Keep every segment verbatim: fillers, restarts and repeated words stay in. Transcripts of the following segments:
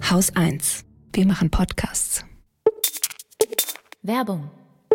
Haus eins. Wir machen Podcasts. Werbung.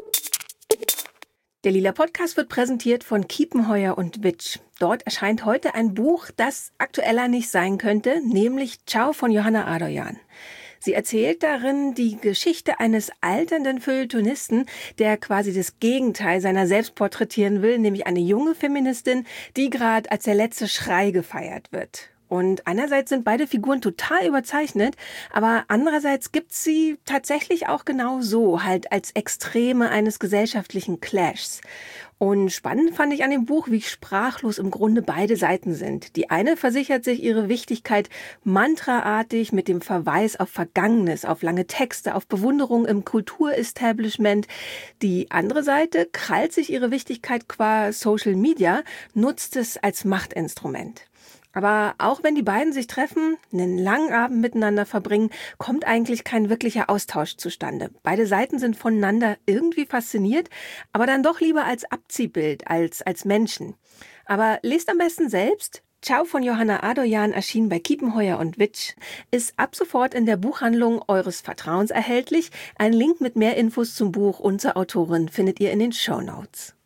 Der Lila Podcast wird präsentiert von Kiepenheuer und Witsch. Dort erscheint heute ein Buch, das aktueller nicht sein könnte, nämlich Ciao von Johanna Adoyan. Sie erzählt darin die Geschichte eines alternden Feuilletonisten, der quasi das Gegenteil seiner selbst porträtieren will, nämlich eine junge Feministin, die gerade als der letzte Schrei gefeiert wird. Und einerseits sind beide Figuren total überzeichnet, aber andererseits gibt's sie tatsächlich auch genau so, halt als Extreme eines gesellschaftlichen Clashs. Und spannend fand ich an dem Buch, wie sprachlos im Grunde beide Seiten sind. Die eine versichert sich ihre Wichtigkeit mantraartig mit dem Verweis auf Vergangenes, auf lange Texte, auf Bewunderung im Kulturestablishment. Die andere Seite krallt sich ihre Wichtigkeit qua Social Media, nutzt es als Machtinstrument. Aber auch wenn die beiden sich treffen, einen langen Abend miteinander verbringen, kommt eigentlich kein wirklicher Austausch zustande. Beide Seiten sind voneinander irgendwie fasziniert, aber dann doch lieber als Abziehbild, als als Menschen. Aber lest am besten selbst. Ciao von Johanna Adoyan erschien bei Kiepenheuer und Witsch, ist ab sofort in der Buchhandlung eures Vertrauens erhältlich. Ein Link mit mehr Infos zum Buch und zur Autorin findet ihr in den Shownotes.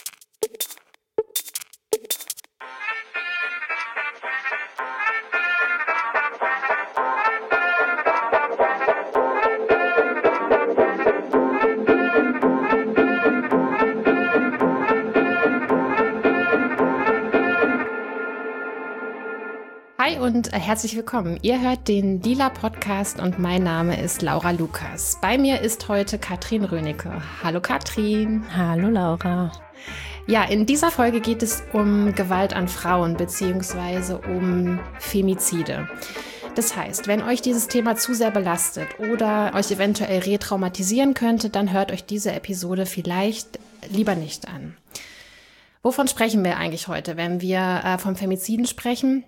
Hi und herzlich willkommen. Ihr hört den Lila Podcast und mein Name ist Laura Lukas. Bei mir ist heute Katrin Rönecke. Hallo Katrin. Hallo Laura. Ja, in dieser Folge geht es um Gewalt an Frauen bzw. um Femizide. Das heißt, wenn euch dieses Thema zu sehr belastet oder euch eventuell retraumatisieren könnte, dann hört euch diese Episode vielleicht lieber nicht an. Wovon sprechen wir eigentlich heute, wenn wir äh, vom Femiziden sprechen?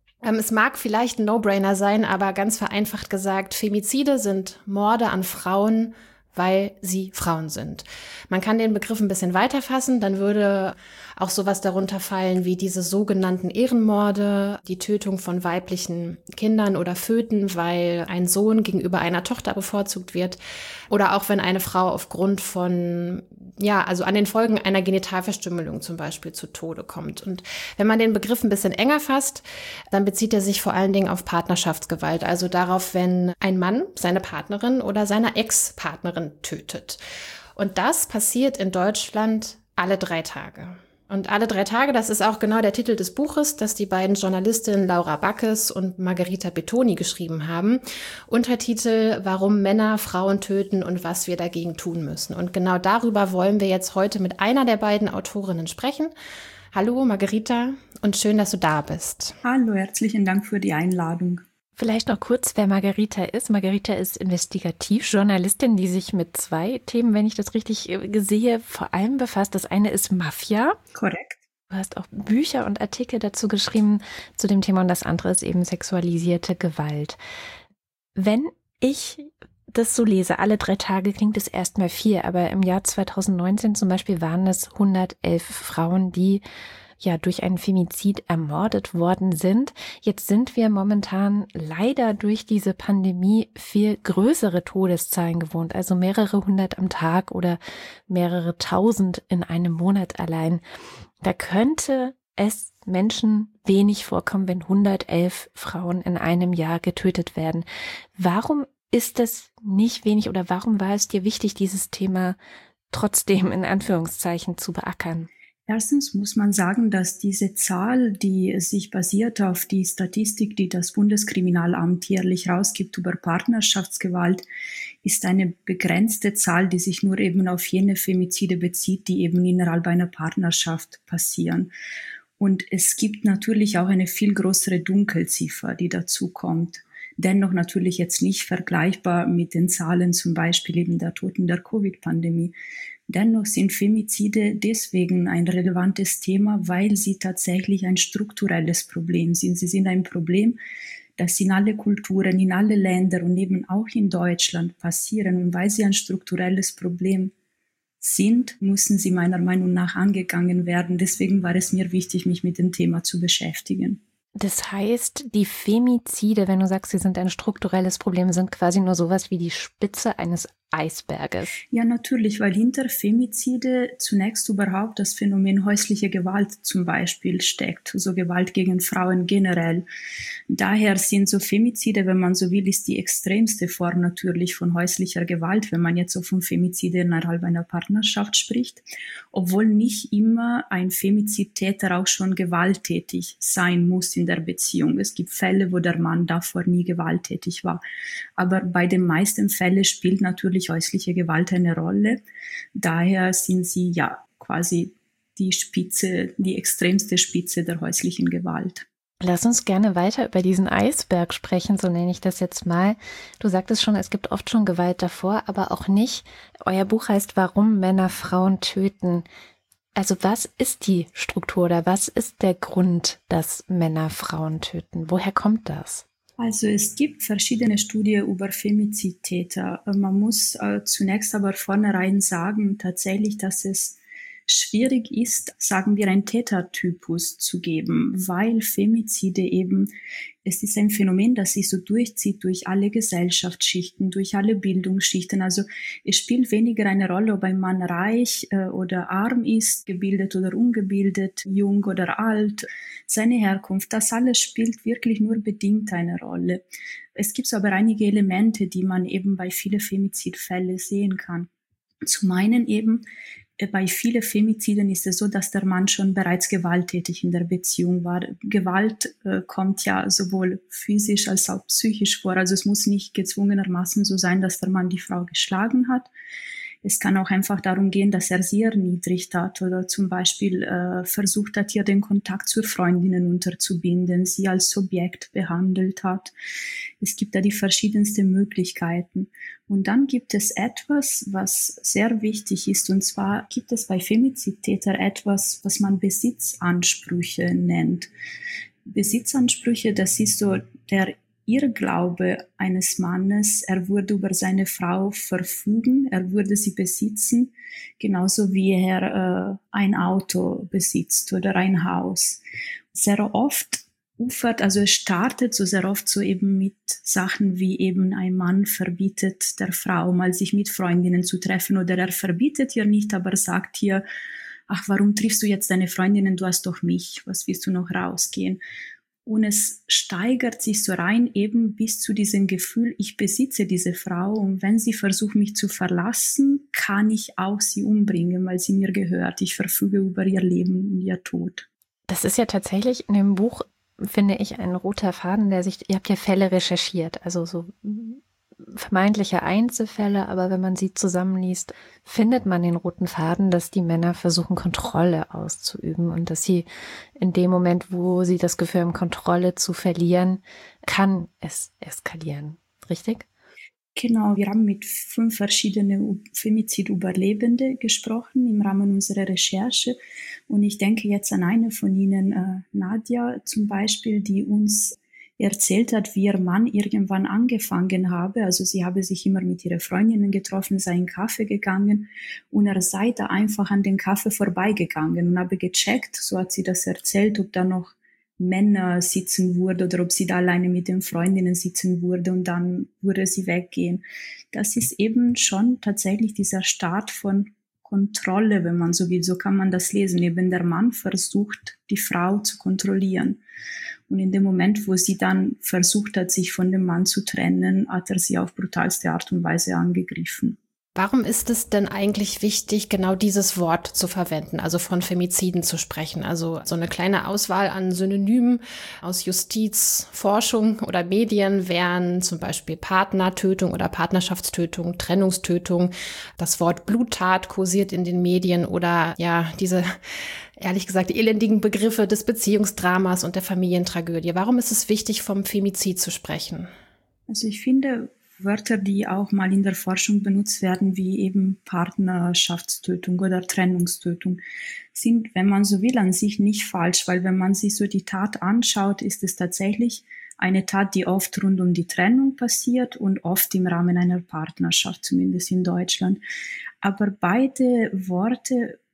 Es mag vielleicht ein No-Brainer sein, aber ganz vereinfacht gesagt, Femizide sind Morde an Frauen, weil sie Frauen sind. Man kann den Begriff ein bisschen weiterfassen, dann würde auch sowas darunter fallen wie diese sogenannten Ehrenmorde, die Tötung von weiblichen Kindern oder Föten, weil ein Sohn gegenüber einer Tochter bevorzugt wird, oder auch wenn eine Frau aufgrund von, ja, also an den Folgen einer Genitalverstümmelung zum Beispiel zu Tode kommt. Und wenn man den Begriff ein bisschen enger fasst, dann bezieht er sich vor allen Dingen auf Partnerschaftsgewalt, also darauf, wenn ein Mann seine Partnerin oder seine Ex-Partnerin tötet. Und das passiert in Deutschland alle drei Tage. Und alle drei Tage, das ist auch genau der Titel des Buches, das die beiden Journalistinnen Laura Backes und Margherita Betoni geschrieben haben. Untertitel: Warum Männer Frauen töten und was wir dagegen tun müssen. Und genau darüber wollen wir jetzt heute mit einer der beiden Autorinnen sprechen. Hallo Margherita und schön, dass du da bist. Hallo, herzlichen Dank für die Einladung. Vielleicht noch kurz, wer Margherita ist. Margherita ist Investigativjournalistin, die sich mit zwei Themen, wenn ich das richtig sehe, vor allem befasst. Das eine ist Mafia. Korrekt. Du hast auch Bücher und Artikel dazu geschrieben zu dem Thema und das andere ist eben sexualisierte Gewalt. Wenn ich das so lese, alle drei Tage klingt es erstmal viel, aber im Jahr zweitausendneunzehn zum Beispiel waren es hundertelf Frauen, die ja durch einen Femizid ermordet worden sind. Jetzt sind wir momentan leider durch diese Pandemie viel größere Todeszahlen gewohnt, also mehrere hundert am Tag oder mehrere tausend in einem Monat allein. Da könnte es Menschen wenig vorkommen, wenn hundertelf Frauen in einem Jahr getötet werden. Warum ist das nicht wenig oder warum war es dir wichtig, dieses Thema trotzdem in Anführungszeichen zu beackern? Erstens muss man sagen, dass diese Zahl, die sich basiert auf die Statistik, die das Bundeskriminalamt jährlich rausgibt über Partnerschaftsgewalt, ist eine begrenzte Zahl, die sich nur eben auf jene Femizide bezieht, die eben innerhalb einer Partnerschaft passieren. Und es gibt natürlich auch eine viel größere Dunkelziffer, die dazu kommt. Dennoch natürlich jetzt nicht vergleichbar mit den Zahlen zum Beispiel eben der Toten der Covid-Pandemie. Dennoch sind Femizide deswegen ein relevantes Thema, weil sie tatsächlich ein strukturelles Problem sind. Sie sind ein Problem, das in alle Kulturen, in alle Länder und eben auch in Deutschland passieren. Und weil sie ein strukturelles Problem sind, müssen sie meiner Meinung nach angegangen werden. Deswegen war es mir wichtig, mich mit dem Thema zu beschäftigen. Das heißt, die Femizide, wenn du sagst, sie sind ein strukturelles Problem, sind quasi nur sowas wie die Spitze eines Eisberges. Ja, natürlich, weil hinter Femizide zunächst überhaupt das Phänomen häusliche Gewalt zum Beispiel steckt, so Gewalt gegen Frauen generell. Daher sind so Femizide, wenn man so will, ist die extremste Form natürlich von häuslicher Gewalt, wenn man jetzt so von Femizide innerhalb einer Partnerschaft spricht, obwohl nicht immer ein Femizidtäter auch schon gewalttätig sein muss in der Beziehung. Es gibt Fälle, wo der Mann davor nie gewalttätig war. Aber bei den meisten Fällen spielt natürlich häusliche Gewalt eine Rolle. Daher sind sie ja quasi die Spitze, die extremste Spitze der häuslichen Gewalt. Lass uns gerne weiter über diesen Eisberg sprechen, so nenne ich das jetzt mal. Du sagtest schon, es gibt oft schon Gewalt davor, aber auch nicht. Euer Buch heißt Warum Männer Frauen töten. Also was ist die Struktur oder was ist der Grund, dass Männer Frauen töten? Woher kommt das? Also es gibt verschiedene Studien über Femizidtäter. Man muss äh, zunächst aber vornherein sagen, tatsächlich, dass es schwierig ist, sagen wir, einen Tätertypus zu geben, weil Femizide eben, es ist ein Phänomen, das sich so durchzieht durch alle Gesellschaftsschichten, durch alle Bildungsschichten. Also es spielt weniger eine Rolle, ob ein Mann reich äh, oder arm ist, gebildet oder ungebildet, jung oder alt, seine Herkunft, das alles spielt wirklich nur bedingt eine Rolle. Es gibt aber einige Elemente, die man eben bei vielen Femizidfällen sehen kann. Zum einen eben, bei vielen Femiziden ist es so, dass der Mann schon bereits gewalttätig in der Beziehung war. Gewalt äh, kommt ja sowohl physisch als auch psychisch vor. Also es muss nicht gezwungenermaßen so sein, dass der Mann die Frau geschlagen hat. Es kann auch einfach darum gehen, dass er sie erniedrigt hat oder zum Beispiel äh, versucht hat, ihr den Kontakt zur Freundinnen unterzubinden, sie als Objekt behandelt hat. Es gibt da die verschiedensten Möglichkeiten. Und dann gibt es etwas, was sehr wichtig ist, und zwar gibt es bei Femizidtätern etwas, was man Besitzansprüche nennt. Besitzansprüche, das ist so der Irrglaube eines Mannes, er würde über seine Frau verfügen, er würde sie besitzen, genauso wie er äh, ein Auto besitzt oder ein Haus. Sehr oft ufert, also es startet so sehr oft so eben mit Sachen wie eben ein Mann verbietet der Frau mal sich mit Freundinnen zu treffen oder er verbietet ihr nicht, aber sagt ihr, ach, warum triffst du jetzt deine Freundinnen, du hast doch mich, was willst du noch rausgehen? Und es steigert sich so rein eben bis zu diesem Gefühl, ich besitze diese Frau und wenn sie versucht, mich zu verlassen, kann ich auch sie umbringen, weil sie mir gehört. Ich verfüge über ihr Leben und ihr Tod. Das ist ja tatsächlich in dem Buch, finde ich, ein roter Faden, der sich, ihr habt ja Fälle recherchiert, also so vermeintliche Einzelfälle, aber wenn man sie zusammenliest, findet man den roten Faden, dass die Männer versuchen, Kontrolle auszuüben und dass sie in dem Moment, wo sie das Gefühl haben, Kontrolle zu verlieren, kann es eskalieren. Richtig? Genau, wir haben mit fünf verschiedenen Femizid-Überlebende gesprochen im Rahmen unserer Recherche und ich denke jetzt an eine von ihnen, äh, Nadja zum Beispiel, die uns erzählt hat, wie ihr Mann irgendwann angefangen habe. Also sie habe sich immer mit ihren Freundinnen getroffen, sei in Kaffee gegangen und er sei da einfach an den Kaffee vorbeigegangen und habe gecheckt, so hat sie das erzählt, ob da noch Männer sitzen würde oder ob sie da alleine mit den Freundinnen sitzen würde und dann würde sie weggehen. Das ist eben schon tatsächlich dieser Start von Kontrolle, wenn man so will. So kann man das lesen. Eben der Mann versucht, die Frau zu kontrollieren. Und in dem Moment, wo sie dann versucht hat, sich von dem Mann zu trennen, hat er sie auf brutalste Art und Weise angegriffen. Warum ist es denn eigentlich wichtig, genau dieses Wort zu verwenden, also von Femiziden zu sprechen? Also so eine kleine Auswahl an Synonymen aus Justiz, Forschung oder Medien wären zum Beispiel Partnertötung oder Partnerschaftstötung, Trennungstötung. Das Wort Bluttat kursiert in den Medien oder ja, diese ehrlich gesagt elendigen Begriffe des Beziehungsdramas und der Familientragödie. Warum ist es wichtig, vom Femizid zu sprechen? Also ich finde, Wörter, die auch mal in der Forschung benutzt werden, wie eben Partnerschaftstötung oder Trennungstötung, sind, wenn man so will, an sich nicht falsch, weil wenn man sich so die Tat anschaut, ist es tatsächlich eine Tat, die oft rund um die Trennung passiert und oft im Rahmen einer Partnerschaft, zumindest in Deutschland. Aber beide Worte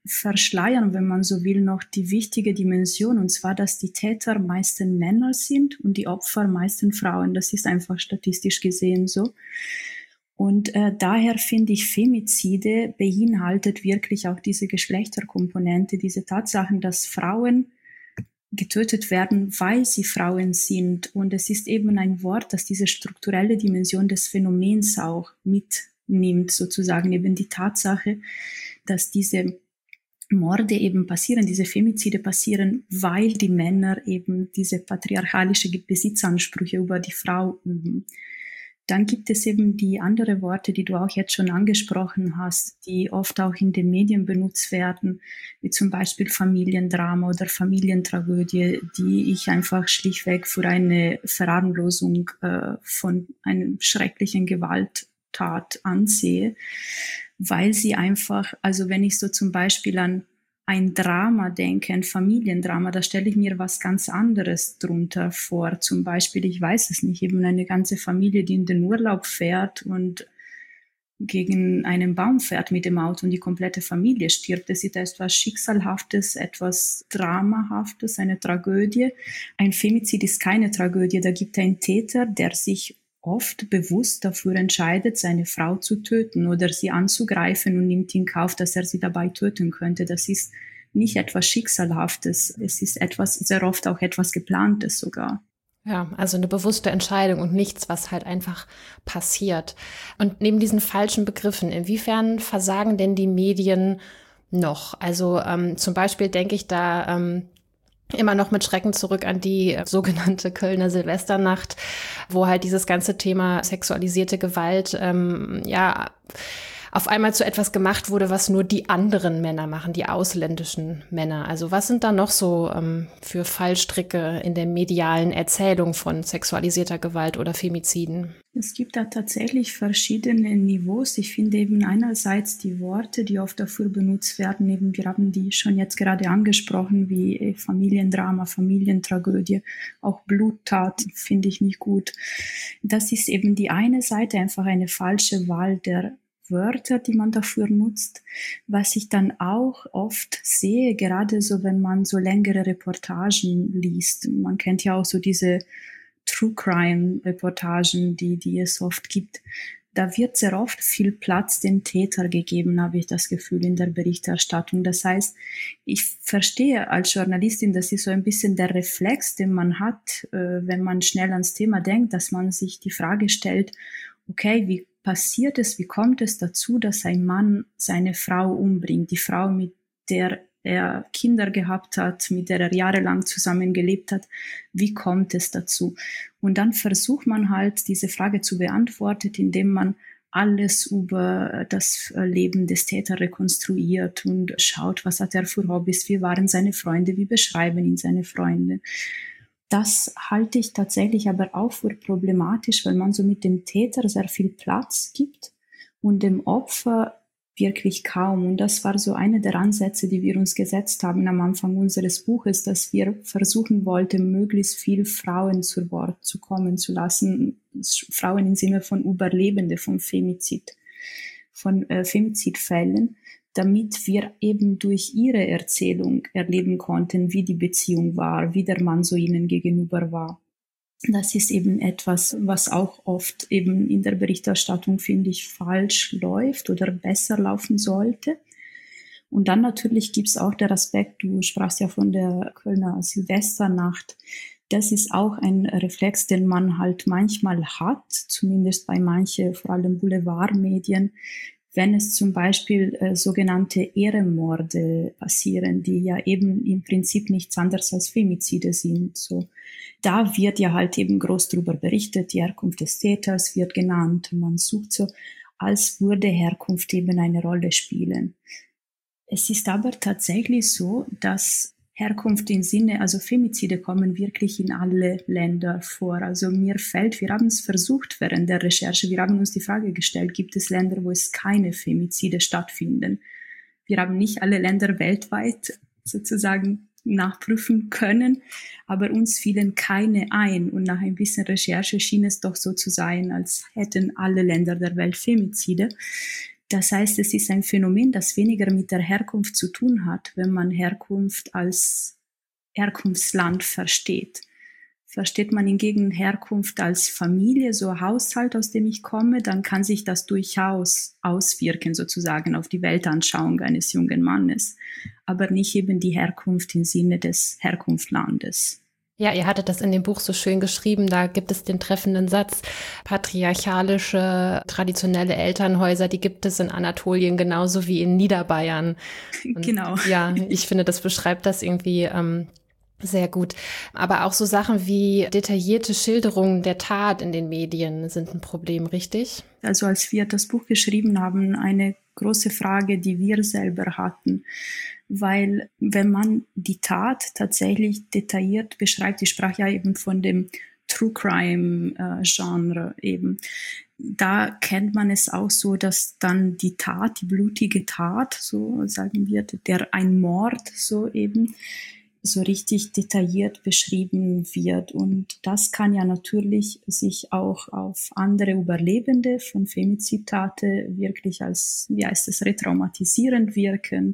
verschleiern, wenn man so will, noch die wichtige Dimension, und zwar, dass die Täter meistens Männer sind und die Opfer meistens Frauen. Das ist einfach statistisch gesehen so. Und äh, daher finde ich, Femizide beinhaltet wirklich auch diese Geschlechterkomponente, diese Tatsachen, dass Frauen getötet werden, weil sie Frauen sind. Und es ist eben ein Wort, das diese strukturelle Dimension des Phänomens auch mitnimmt, sozusagen eben die Tatsache, dass diese Morde eben passieren, diese Femizide passieren, weil die Männer eben diese patriarchalische Besitzansprüche über die Frau üben. Dann gibt es eben die andere Worte, die du auch jetzt schon angesprochen hast, die oft auch in den Medien benutzt werden, wie zum Beispiel Familiendrama oder Familientragödie, die ich einfach schlichtweg für eine Verharmlosung äh, von einem schrecklichen Gewalttat ansehe, weil sie einfach, also wenn ich so zum Beispiel an ein Drama denke, ein Familiendrama, da stelle ich mir was ganz anderes drunter vor. Zum Beispiel, ich weiß es nicht, eben eine ganze Familie, die in den Urlaub fährt und gegen einen Baum fährt mit dem Auto und die komplette Familie stirbt. Das ist etwas Schicksalhaftes, etwas Dramahaftes, eine Tragödie. Ein Femizid ist keine Tragödie. Da gibt es einen Täter, der sich oft bewusst dafür entscheidet, seine Frau zu töten oder sie anzugreifen und nimmt in Kauf, dass er sie dabei töten könnte. Das ist nicht etwas Schicksalhaftes. Es ist etwas, sehr oft auch etwas Geplantes sogar. Ja, also eine bewusste Entscheidung und nichts, was halt einfach passiert. Und neben diesen falschen Begriffen, inwiefern versagen denn die Medien noch? Also ähm, zum Beispiel denke ich da ähm, immer noch mit Schrecken zurück an die sogenannte Kölner Silvesternacht, wo halt dieses ganze Thema sexualisierte Gewalt ähm, ja auf einmal zu etwas gemacht wurde, was nur die anderen Männer machen, die ausländischen Männer. Also was sind da noch so ähm, für Fallstricke in der medialen Erzählung von sexualisierter Gewalt oder Femiziden? Es gibt da tatsächlich verschiedene Niveaus. Ich finde eben einerseits die Worte, die oft dafür benutzt werden, eben wir haben die schon jetzt gerade angesprochen, wie Familiendrama, Familientragödie, auch Bluttat, finde ich nicht gut. Das ist eben die eine Seite, einfach eine falsche Wahl der Wörter, die man dafür nutzt. Was ich dann auch oft sehe, gerade so, wenn man so längere Reportagen liest. Man kennt ja auch so diese True Crime Reportagen, die, die es oft gibt. Da wird sehr oft viel Platz den Täter gegeben, habe ich das Gefühl, in der Berichterstattung. Das heißt, ich verstehe als Journalistin, das ist so ein bisschen der Reflex, den man hat, äh, wenn man schnell ans Thema denkt, dass man sich die Frage stellt, okay, wie passiert es, wie kommt es dazu, dass ein Mann seine Frau umbringt, die Frau, mit der er Kinder gehabt hat, mit der er jahrelang zusammengelebt hat, wie kommt es dazu? Und dann versucht man halt, diese Frage zu beantworten, indem man alles über das Leben des Täters rekonstruiert und schaut, was hat er für Hobbys, wie waren seine Freunde, wie beschreiben ihn seine Freunde. Das halte ich tatsächlich aber auch für problematisch, weil man so mit dem Täter sehr viel Platz gibt und dem Opfer wirklich kaum. Und das war so eine der Ansätze, die wir uns gesetzt haben am Anfang unseres Buches, dass wir versuchen wollten, möglichst viel Frauen zu Wort zu kommen zu lassen. Frauen im Sinne von Überlebende von Femizid, von äh, Femizidfällen, damit wir eben durch ihre Erzählung erleben konnten, wie die Beziehung war, wie der Mann so ihnen gegenüber war. Das ist eben etwas, was auch oft eben in der Berichterstattung, finde ich, falsch läuft oder besser laufen sollte. Und dann natürlich gibt es auch der Aspekt, du sprachst ja von der Kölner Silvesternacht, das ist auch ein Reflex, den man halt manchmal hat, zumindest bei manchen, vor allem Boulevardmedien, wenn es zum Beispiel äh, sogenannte Ehrenmorde passieren, die ja eben im Prinzip nichts anderes als Femizide sind. So, da wird ja halt eben groß drüber berichtet, die Herkunft des Täters wird genannt. Man sucht so, als würde Herkunft eben eine Rolle spielen. Es ist aber tatsächlich so, dass Herkunft im Sinne, also Femizide kommen wirklich in alle Länder vor. Also mir fällt, wir haben es versucht während der Recherche, wir haben uns die Frage gestellt, gibt es Länder, wo es keine Femizide stattfinden? Wir haben nicht alle Länder weltweit sozusagen nachprüfen können, aber uns fielen keine ein. Und nach ein bisschen Recherche schien es doch so zu sein, als hätten alle Länder der Welt Femizide. Das heißt, es ist ein Phänomen, das weniger mit der Herkunft zu tun hat, wenn man Herkunft als Herkunftsland versteht. Versteht man hingegen Herkunft als Familie, so Haushalt, aus dem ich komme, dann kann sich das durchaus auswirken, sozusagen, auf die Weltanschauung eines jungen Mannes. Aber nicht eben die Herkunft im Sinne des Herkunftslandes. Ja, ihr hattet das in dem Buch so schön geschrieben, da gibt es den treffenden Satz, patriarchalische, traditionelle Elternhäuser, die gibt es in Anatolien genauso wie in Niederbayern. Und genau. Ja, ich finde, das beschreibt das irgendwie ähm, sehr gut. Aber auch so Sachen wie detaillierte Schilderungen der Tat in den Medien sind ein Problem, richtig? Also als wir das Buch geschrieben haben, eine große Frage, die wir selber hatten. Weil wenn man die Tat tatsächlich detailliert beschreibt, ich sprach ja eben von dem True Crime äh, Genre eben, da kennt man es auch so, dass dann die Tat, die blutige Tat, so sagen wir, der ein Mord so eben, so richtig detailliert beschrieben wird. Und das kann ja natürlich sich auch auf andere Überlebende von Femizidtaten wirklich als, wie heißt es, retraumatisierend wirken.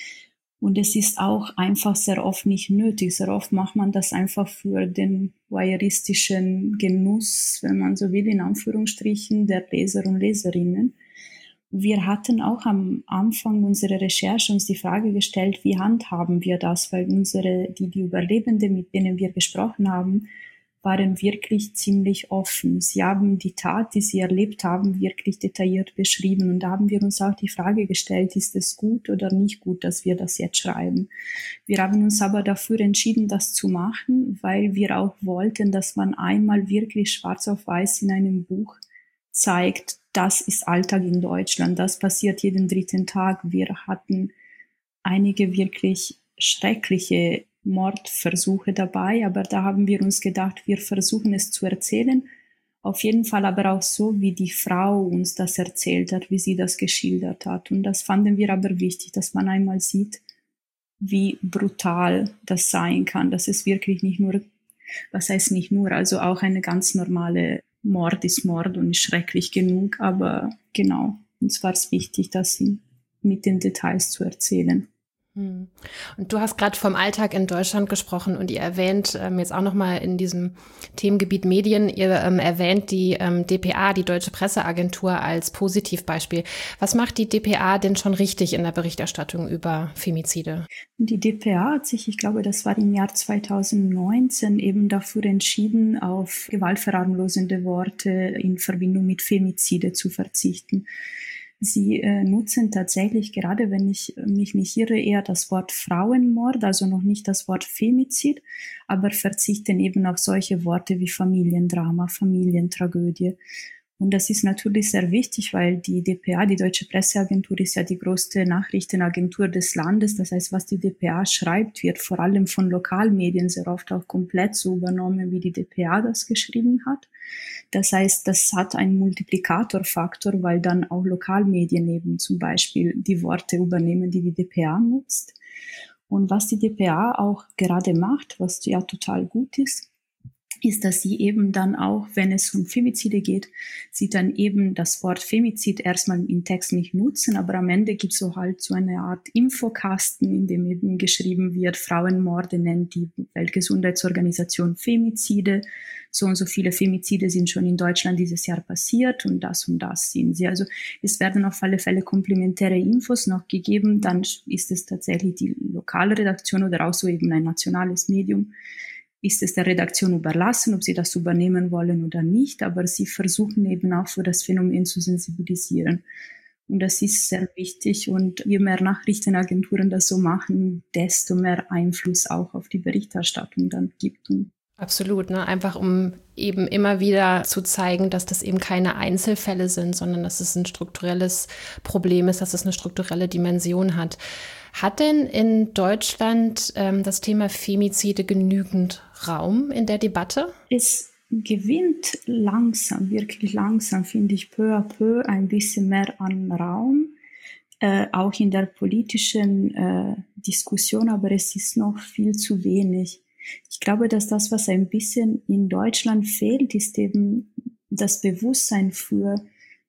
Und es ist auch einfach sehr oft nicht nötig. Sehr oft macht man das einfach für den voyeuristischen Genuss, wenn man so will, in Anführungsstrichen, der Leser und Leserinnen. Wir hatten auch am Anfang unserer Recherche uns die Frage gestellt, wie handhaben wir das? Weil unsere, die, die Überlebenden, mit denen wir gesprochen haben, waren wirklich ziemlich offen. Sie haben die Tat, die sie erlebt haben, wirklich detailliert beschrieben. Und da haben wir uns auch die Frage gestellt, ist es gut oder nicht gut, dass wir das jetzt schreiben? Wir haben uns aber dafür entschieden, das zu machen, weil wir auch wollten, dass man einmal wirklich schwarz auf weiß in einem Buch zeigt, das ist Alltag in Deutschland, das passiert jeden dritten Tag. Wir hatten einige wirklich schreckliche Mordversuche dabei, aber da haben wir uns gedacht, wir versuchen es zu erzählen, auf jeden Fall aber auch so, wie die Frau uns das erzählt hat, wie sie das geschildert hat. Und das fanden wir aber wichtig, dass man einmal sieht, wie brutal das sein kann. Das ist wirklich nicht nur, was heißt nicht nur, also auch eine ganz normale Mord ist Mord und ist schrecklich genug, aber genau, uns war es wichtig, das mit den Details zu erzählen. Und du hast gerade vom Alltag in Deutschland gesprochen und ihr erwähnt ähm, jetzt auch nochmal in diesem Themengebiet Medien, ihr ähm, erwähnt die ähm, D P A, die Deutsche Presseagentur, als Positivbeispiel. Was macht die D P A denn schon richtig in der Berichterstattung über Femizide? Die D P A hat sich, ich glaube, das war im Jahr zweitausendneunzehn, eben dafür entschieden, auf gewaltverharmlosende Worte in Verbindung mit Femizide zu verzichten. Sie äh, nutzen tatsächlich, gerade wenn ich mich nicht irre, eher das Wort Frauenmord, also noch nicht das Wort Femizid, aber verzichten eben auf solche Worte wie Familiendrama, Familientragödie. Und das ist natürlich sehr wichtig, weil die D P A, die Deutsche Presseagentur, ist ja die größte Nachrichtenagentur des Landes. Das heißt, was die D P A schreibt, wird vor allem von Lokalmedien sehr oft auch komplett so übernommen, wie die D P A das geschrieben hat. Das heißt, das hat einen Multiplikatorfaktor, weil dann auch Lokalmedien eben zum Beispiel die Worte übernehmen, die die D P A nutzt. Und was die D P A auch gerade macht, was ja total gut ist, ist, dass sie eben dann auch, wenn es um Femizide geht, sie dann eben das Wort Femizid erstmal im Text nicht nutzen, aber am Ende gibt es so halt so eine Art Infokasten, in dem eben geschrieben wird, Frauenmorde nennt die Weltgesundheitsorganisation Femizide, so und so viele Femizide sind schon in Deutschland dieses Jahr passiert und das und das sind sie. Also es werden auf alle Fälle komplementäre Infos noch gegeben, dann ist es tatsächlich die lokale Redaktion oder auch so eben ein nationales Medium, ist es der Redaktion überlassen, ob sie das übernehmen wollen oder nicht, aber sie versuchen eben auch für das Phänomen zu sensibilisieren. Und das ist sehr wichtig und je mehr Nachrichtenagenturen das so machen, desto mehr Einfluss auch auf die Berichterstattung dann gibt. Absolut, ne? Einfach um eben immer wieder zu zeigen, dass das eben keine Einzelfälle sind, sondern dass es ein strukturelles Problem ist, dass es eine strukturelle Dimension hat. Hat denn in Deutschland ähm, das Thema Femizide genügend Raum in der Debatte? Es gewinnt langsam, wirklich langsam, finde ich, peu à peu ein bisschen mehr an Raum, äh, auch in der politischen äh, Diskussion, aber es ist noch viel zu wenig. Ich glaube, dass das, was ein bisschen in Deutschland fehlt, ist eben das Bewusstsein für,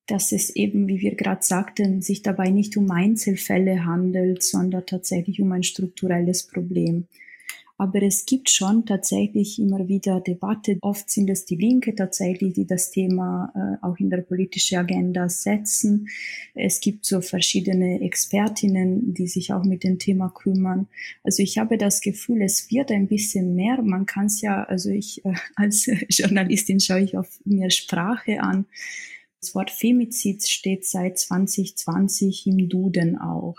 dass es eben, wie wir gerade sagten, sich dabei nicht um Einzelfälle handelt, sondern tatsächlich um ein strukturelles Problem. Aber es gibt schon tatsächlich immer wieder Debatte. Oft sind es die Linke tatsächlich, die das Thema äh, auch in der politischen Agenda setzen. Es gibt so verschiedene Expertinnen, die sich auch mit dem Thema kümmern. Also ich habe das Gefühl, es wird ein bisschen mehr. Man kann es ja, also ich äh, als Journalistin schaue ich auf mir Sprache an. Das Wort Femizid steht seit zwanzig zwanzig im Duden auch.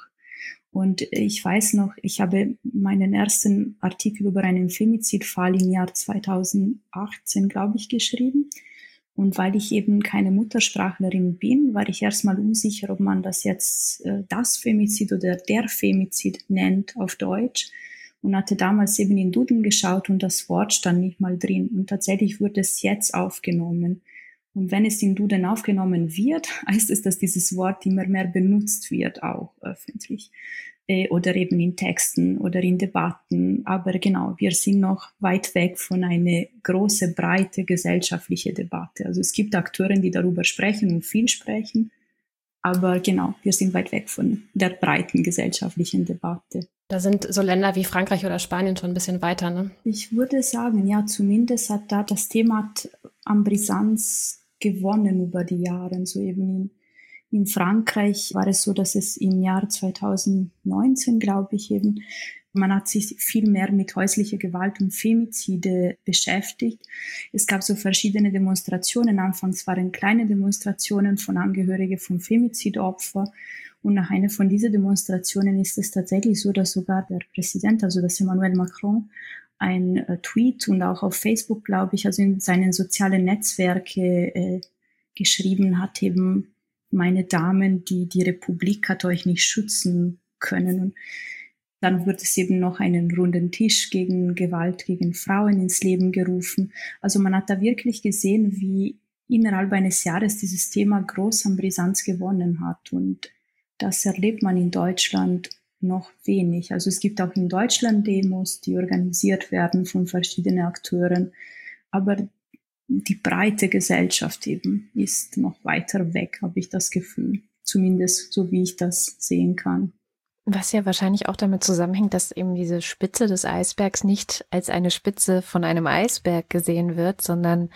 Und ich weiß noch, ich habe meinen ersten Artikel über einen Femizidfall im Jahr zweitausendachtzehn, glaube ich, geschrieben. Und weil ich eben keine Muttersprachlerin bin, war ich erstmal unsicher, ob man das jetzt äh, das Femizid oder der Femizid nennt auf Deutsch. Und hatte damals eben in Duden geschaut und das Wort stand nicht mal drin. Und tatsächlich wurde es jetzt aufgenommen. Und wenn es in Duden aufgenommen wird, heißt es, dass dieses Wort immer mehr benutzt wird, auch öffentlich. Äh, oder eben in Texten oder in Debatten. Aber genau, wir sind noch weit weg von einer großen, breite gesellschaftliche Debatte. Also es gibt Akteure, die darüber sprechen und viel sprechen. Aber genau, wir sind weit weg von der breiten gesellschaftlichen Debatte. Da sind so Länder wie Frankreich oder Spanien schon ein bisschen weiter, ne? Ich würde sagen, ja, zumindest hat da das Thema an Brisanz gewonnen über die Jahre. So eben in, in Frankreich war es so, dass es im Jahr zweitausendneunzehn, glaube ich, eben, man hat sich viel mehr mit häuslicher Gewalt und Femizide beschäftigt. Es gab so verschiedene Demonstrationen. Anfangs waren kleine Demonstrationen von Angehörigen von Femizidopfern. Und nach einer von diesen Demonstrationen ist es tatsächlich so, dass sogar der Präsident, also das Emmanuel Macron, ein äh, Tweet und auch auf Facebook, glaube ich, also in seinen sozialen Netzwerke äh, geschrieben hat, eben, meine Damen, die, die Republik hat euch nicht schützen können. Und dann wird es eben noch einen runden Tisch gegen Gewalt gegen Frauen ins Leben gerufen. Also man hat da wirklich gesehen, wie innerhalb eines Jahres dieses Thema groß an Brisanz gewonnen hat. Und das erlebt man in Deutschland noch wenig. Also es gibt auch in Deutschland Demos, die organisiert werden von verschiedenen Akteuren. Aber die breite Gesellschaft eben ist noch weiter weg, habe ich das Gefühl. Zumindest so, wie ich das sehen kann. Was ja wahrscheinlich auch damit zusammenhängt, dass eben diese Spitze des Eisbergs nicht als eine Spitze von einem Eisberg gesehen wird, sondern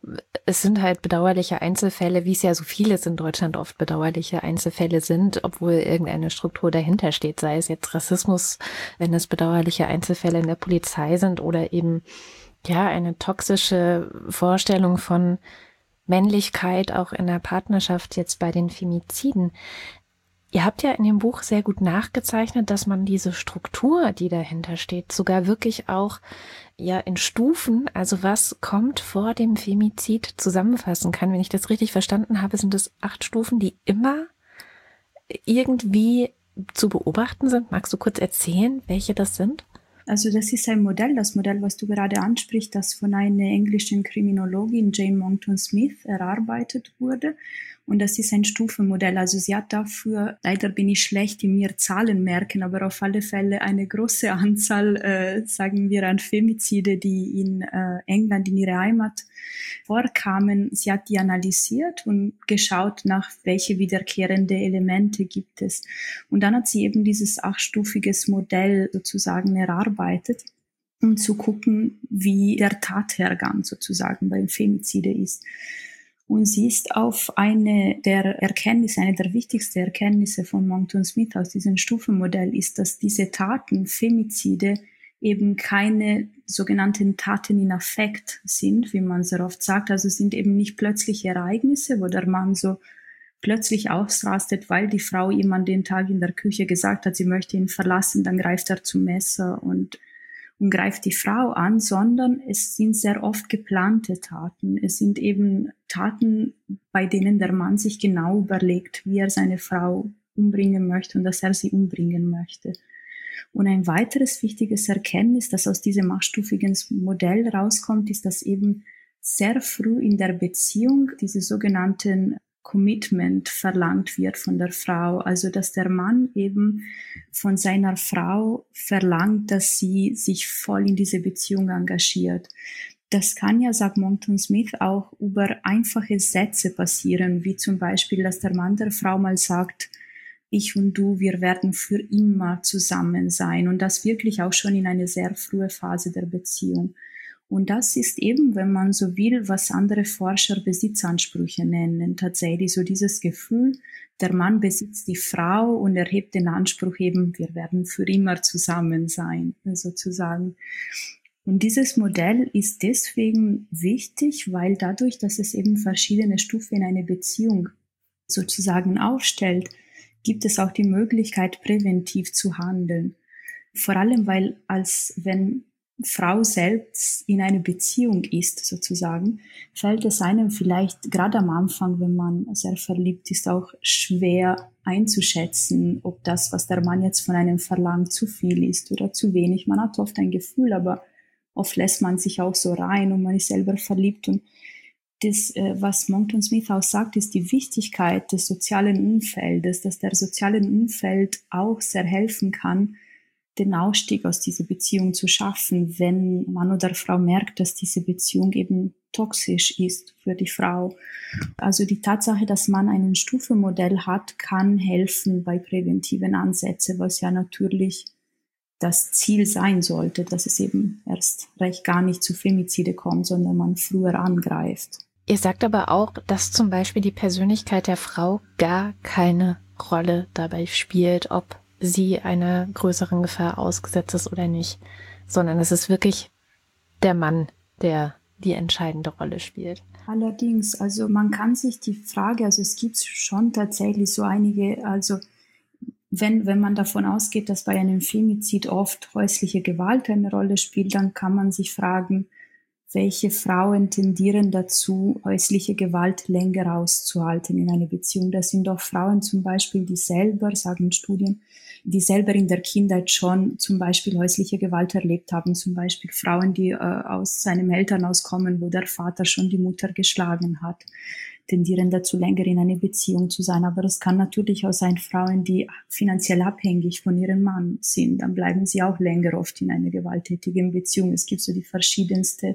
es sind halt bedauerliche Einzelfälle, wie es ja so vieles in Deutschland oft bedauerliche Einzelfälle sind, obwohl irgendeine Struktur dahinter steht, sei es jetzt Rassismus, wenn es bedauerliche Einzelfälle in der Polizei sind oder eben ja eine toxische Vorstellung von Männlichkeit auch in der Partnerschaft jetzt bei den Femiziden. Ihr habt ja in dem Buch sehr gut nachgezeichnet, dass man diese Struktur, die dahinter steht, sogar wirklich auch ja in Stufen, also was kommt vor dem Femizid, zusammenfassen kann. Wenn ich das richtig verstanden habe, sind es acht Stufen, die immer irgendwie zu beobachten sind. Magst du kurz erzählen, welche das sind? Also das ist ein Modell, das Modell, was du gerade ansprichst, das von einer englischen Kriminologin, Jane Monckton Smith, erarbeitet wurde. Und das ist ein Stufenmodell. Also sie hat dafür, leider bin ich schlecht in mir Zahlen merken, aber auf alle Fälle eine große Anzahl, äh, sagen wir, an Femizide, die in äh, England, in ihrer Heimat vorkamen. Sie hat die analysiert und geschaut, nach welche wiederkehrende Elemente gibt es. Und dann hat sie eben dieses achtstufiges Modell sozusagen erarbeitet, um zu gucken, wie der Tathergang sozusagen beim Femizide ist. Und sie ist auf eine der Erkenntnisse, eine der wichtigsten Erkenntnisse von Monckton Smith aus diesem Stufenmodell ist, dass diese Taten, Femizide, eben keine sogenannten Taten in Affekt sind, wie man sehr oft sagt. Also sind eben nicht plötzliche Ereignisse, wo der Mann so plötzlich ausrastet, weil die Frau ihm an den Tag in der Küche gesagt hat, sie möchte ihn verlassen, dann greift er zum Messer und und greift die Frau an, sondern es sind sehr oft geplante Taten. Es sind eben Taten, bei denen der Mann sich genau überlegt, wie er seine Frau umbringen möchte und dass er sie umbringen möchte. Und ein weiteres wichtiges Erkenntnis, das aus diesem achtstufigen Modell rauskommt, ist, dass eben sehr früh in der Beziehung diese sogenannten Commitment verlangt wird von der Frau, also dass der Mann eben von seiner Frau verlangt, dass sie sich voll in diese Beziehung engagiert. Das kann ja, sagt Monckton Smith, auch über einfache Sätze passieren, wie zum Beispiel, dass der Mann der Frau mal sagt, ich und du, wir werden für immer zusammen sein, und das wirklich auch schon in eine sehr frühe Phase der Beziehung. Und das ist eben, wenn man so will, was andere Forscher Besitzansprüche nennen. Tatsächlich so dieses Gefühl, der Mann besitzt die Frau und erhebt den Anspruch eben, wir werden für immer zusammen sein, sozusagen. Und dieses Modell ist deswegen wichtig, weil dadurch, dass es eben verschiedene Stufen in eine Beziehung sozusagen aufstellt, gibt es auch die Möglichkeit, präventiv zu handeln. Vor allem, weil als wenn Frau selbst in einer Beziehung ist, sozusagen, fällt es einem vielleicht gerade am Anfang, wenn man sehr verliebt ist, auch schwer einzuschätzen, ob das, was der Mann jetzt von einem verlangt, zu viel ist oder zu wenig. Man hat oft ein Gefühl, aber oft lässt man sich auch so rein und man ist selber verliebt. Und das, was Monckton Smith auch sagt, ist die Wichtigkeit des sozialen Umfeldes, dass der soziale Umfeld auch sehr helfen kann, den Ausstieg aus dieser Beziehung zu schaffen, wenn Mann oder Frau merkt, dass diese Beziehung eben toxisch ist für die Frau. Also die Tatsache, dass man ein Stufenmodell hat, kann helfen bei präventiven Ansätzen, was ja natürlich das Ziel sein sollte, dass es eben erst recht gar nicht zu Femizide kommt, sondern man früher angreift. Ihr sagt aber auch, dass zum Beispiel die Persönlichkeit der Frau gar keine Rolle dabei spielt, ob sie einer größeren Gefahr ausgesetzt ist oder nicht, sondern es ist wirklich der Mann, der die entscheidende Rolle spielt. Allerdings, also man kann sich die Frage, also es gibt schon tatsächlich so einige, also wenn, wenn man davon ausgeht, dass bei einem Femizid oft häusliche Gewalt eine Rolle spielt, dann kann man sich fragen, welche Frauen tendieren dazu, häusliche Gewalt länger auszuhalten in einer Beziehung. Das sind doch Frauen zum Beispiel, die selber, sagen Studien, die selber in der Kindheit schon zum Beispiel häusliche Gewalt erlebt haben. Zum Beispiel Frauen, die äh, aus einem Elternhaus kommen, wo der Vater schon die Mutter geschlagen hat, tendieren dazu, länger in einer Beziehung zu sein. Aber es kann natürlich auch sein, Frauen, die finanziell abhängig von ihrem Mann sind. Dann bleiben sie auch länger oft in einer gewalttätigen Beziehung. Es gibt so die verschiedensten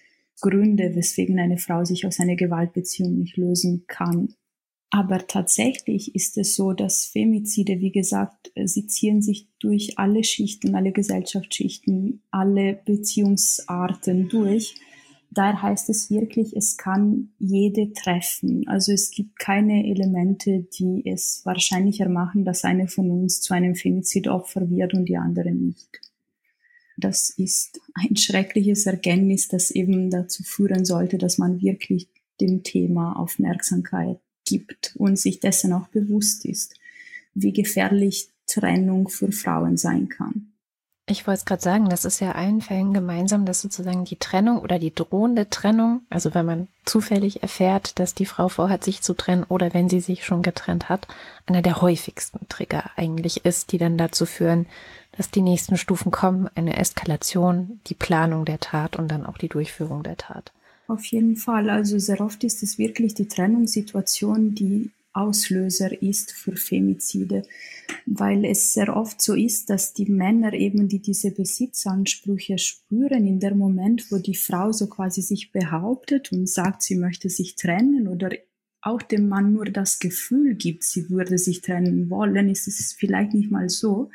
Gründe, weswegen eine Frau sich aus einer Gewaltbeziehung nicht lösen kann. Aber tatsächlich ist es so, dass Femizide, wie gesagt, sie ziehen sich durch alle Schichten, alle Gesellschaftsschichten, alle Beziehungsarten durch. Daher heißt es wirklich, es kann jede treffen. Also es gibt keine Elemente, die es wahrscheinlicher machen, dass eine von uns zu einem Femizidopfer wird und die andere nicht. Das ist ein schreckliches Erkenntnis, das eben dazu führen sollte, dass man wirklich dem Thema Aufmerksamkeit gibt und sich dessen auch bewusst ist, wie gefährlich Trennung für Frauen sein kann. Ich wollte es gerade sagen, das ist ja allen Fällen gemeinsam, dass sozusagen die Trennung oder die drohende Trennung, also wenn man zufällig erfährt, dass die Frau vorhat, sich zu trennen oder wenn sie sich schon getrennt hat, einer der häufigsten Trigger eigentlich ist, die dann dazu führen, dass die nächsten Stufen kommen, eine Eskalation, die Planung der Tat und dann auch die Durchführung der Tat. Auf jeden Fall, also sehr oft ist es wirklich die Trennungssituation, die Auslöser ist für Femizide, weil es sehr oft so ist, dass die Männer eben, die diese Besitzansprüche spüren, in dem Moment, wo die Frau so quasi sich behauptet und sagt, sie möchte sich trennen oder auch dem Mann nur das Gefühl gibt, sie würde sich trennen wollen, ist es vielleicht nicht mal so,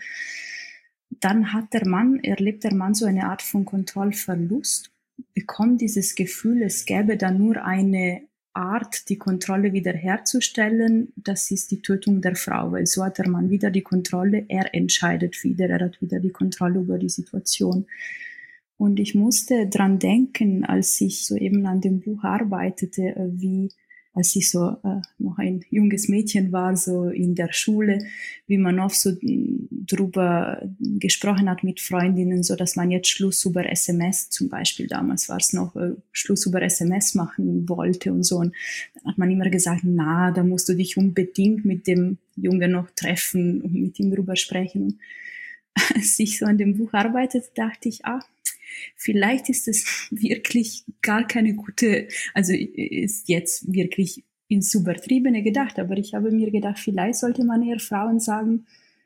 dann hat der Mann, erlebt der Mann so eine Art von Kontrollverlust, bekommt dieses Gefühl, es gäbe da nur eine Art, die Kontrolle wiederherzustellen, das ist die Tötung der Frau, weil so hat der Mann wieder die Kontrolle, er entscheidet wieder, er hat wieder die Kontrolle über die Situation. Und ich musste dran denken, als ich so eben an dem Buch arbeitete, wie als ich so äh, noch ein junges Mädchen war, so in der Schule, wie man oft so drüber gesprochen hat mit Freundinnen, so dass man jetzt Schluss über S M S, zum Beispiel damals war es noch, äh, Schluss über S M S machen wollte und so. Und dann hat man immer gesagt, na, da musst du dich unbedingt mit dem Jungen noch treffen und mit ihm drüber sprechen. Und als ich so an dem Buch arbeitete, dachte ich, ah, vielleicht ist es wirklich gar keine gute, also ist jetzt wirklich ins Übertriebene gedacht, aber ich habe mir gedacht, vielleicht sollte man eher Frauen sagen,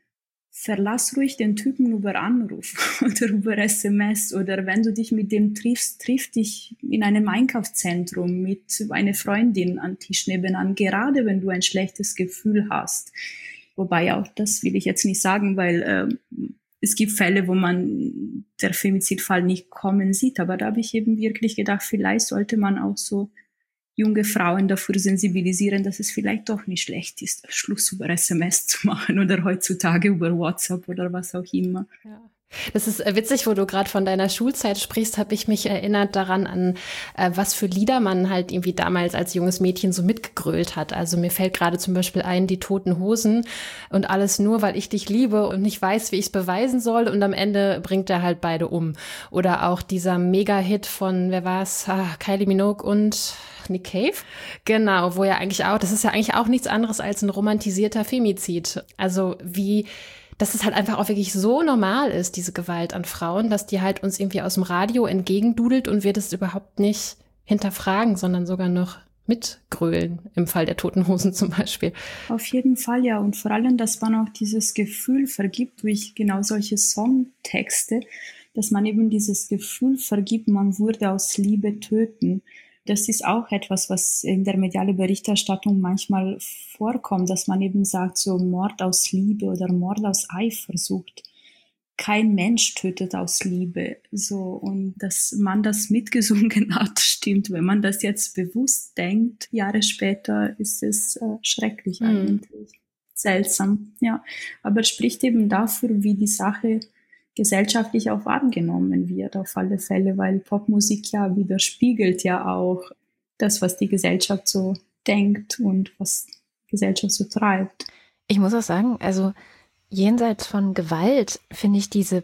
verlass ruhig den Typen über Anruf oder über S M S, oder wenn du dich mit dem triffst, triff dich in einem Einkaufszentrum mit einer Freundin am Tisch nebenan, gerade wenn du ein schlechtes Gefühl hast. Wobei auch, das will ich jetzt nicht sagen, weil äh, es gibt Fälle, wo man der Femizidfall nicht kommen sieht, aber da habe ich eben wirklich gedacht, vielleicht sollte man auch so junge Frauen dafür sensibilisieren, dass es vielleicht doch nicht schlecht ist, Schluss über S M S zu machen oder heutzutage über WhatsApp oder was auch immer. Ja. Das ist witzig, wo du gerade von deiner Schulzeit sprichst, habe ich mich erinnert daran an, äh, was für Lieder man halt irgendwie damals als junges Mädchen so mitgegrölt hat. Also mir fällt gerade zum Beispiel ein, die Toten Hosen und alles nur, weil ich dich liebe und nicht weiß, wie ich es beweisen soll, und am Ende bringt er halt beide um. Oder auch dieser Mega-Hit von, wer war es, ah, Kylie Minogue und Nick Cave? Genau, wo ja eigentlich auch, das ist ja eigentlich auch nichts anderes als ein romantisierter Femizid. Also wie dass es halt einfach auch wirklich so normal ist, diese Gewalt an Frauen, dass die halt uns irgendwie aus dem Radio entgegendudelt und wir das überhaupt nicht hinterfragen, sondern sogar noch mitgrölen, im Fall der Toten Hosen zum Beispiel. Auf jeden Fall, ja. Und vor allem, dass man auch dieses Gefühl vergibt durch genau solche Songtexte, dass man eben dieses Gefühl vergibt, man würde aus Liebe töten. Das ist auch etwas, was in der medialen Berichterstattung manchmal vorkommt, dass man eben sagt, so Mord aus Liebe oder Mord aus Eifersucht. Kein Mensch tötet aus Liebe. So, und dass man das mitgesungen hat, stimmt. Wenn man das jetzt bewusst denkt, Jahre später, ist es äh, schrecklich mhm. eigentlich. Seltsam, ja. Aber spricht eben dafür, wie die Sache gesellschaftlich auch wahrgenommen wird, auf alle Fälle, weil Popmusik ja widerspiegelt ja auch das, was die Gesellschaft so denkt und was die Gesellschaft so treibt. Ich muss auch sagen, also jenseits von Gewalt finde ich diese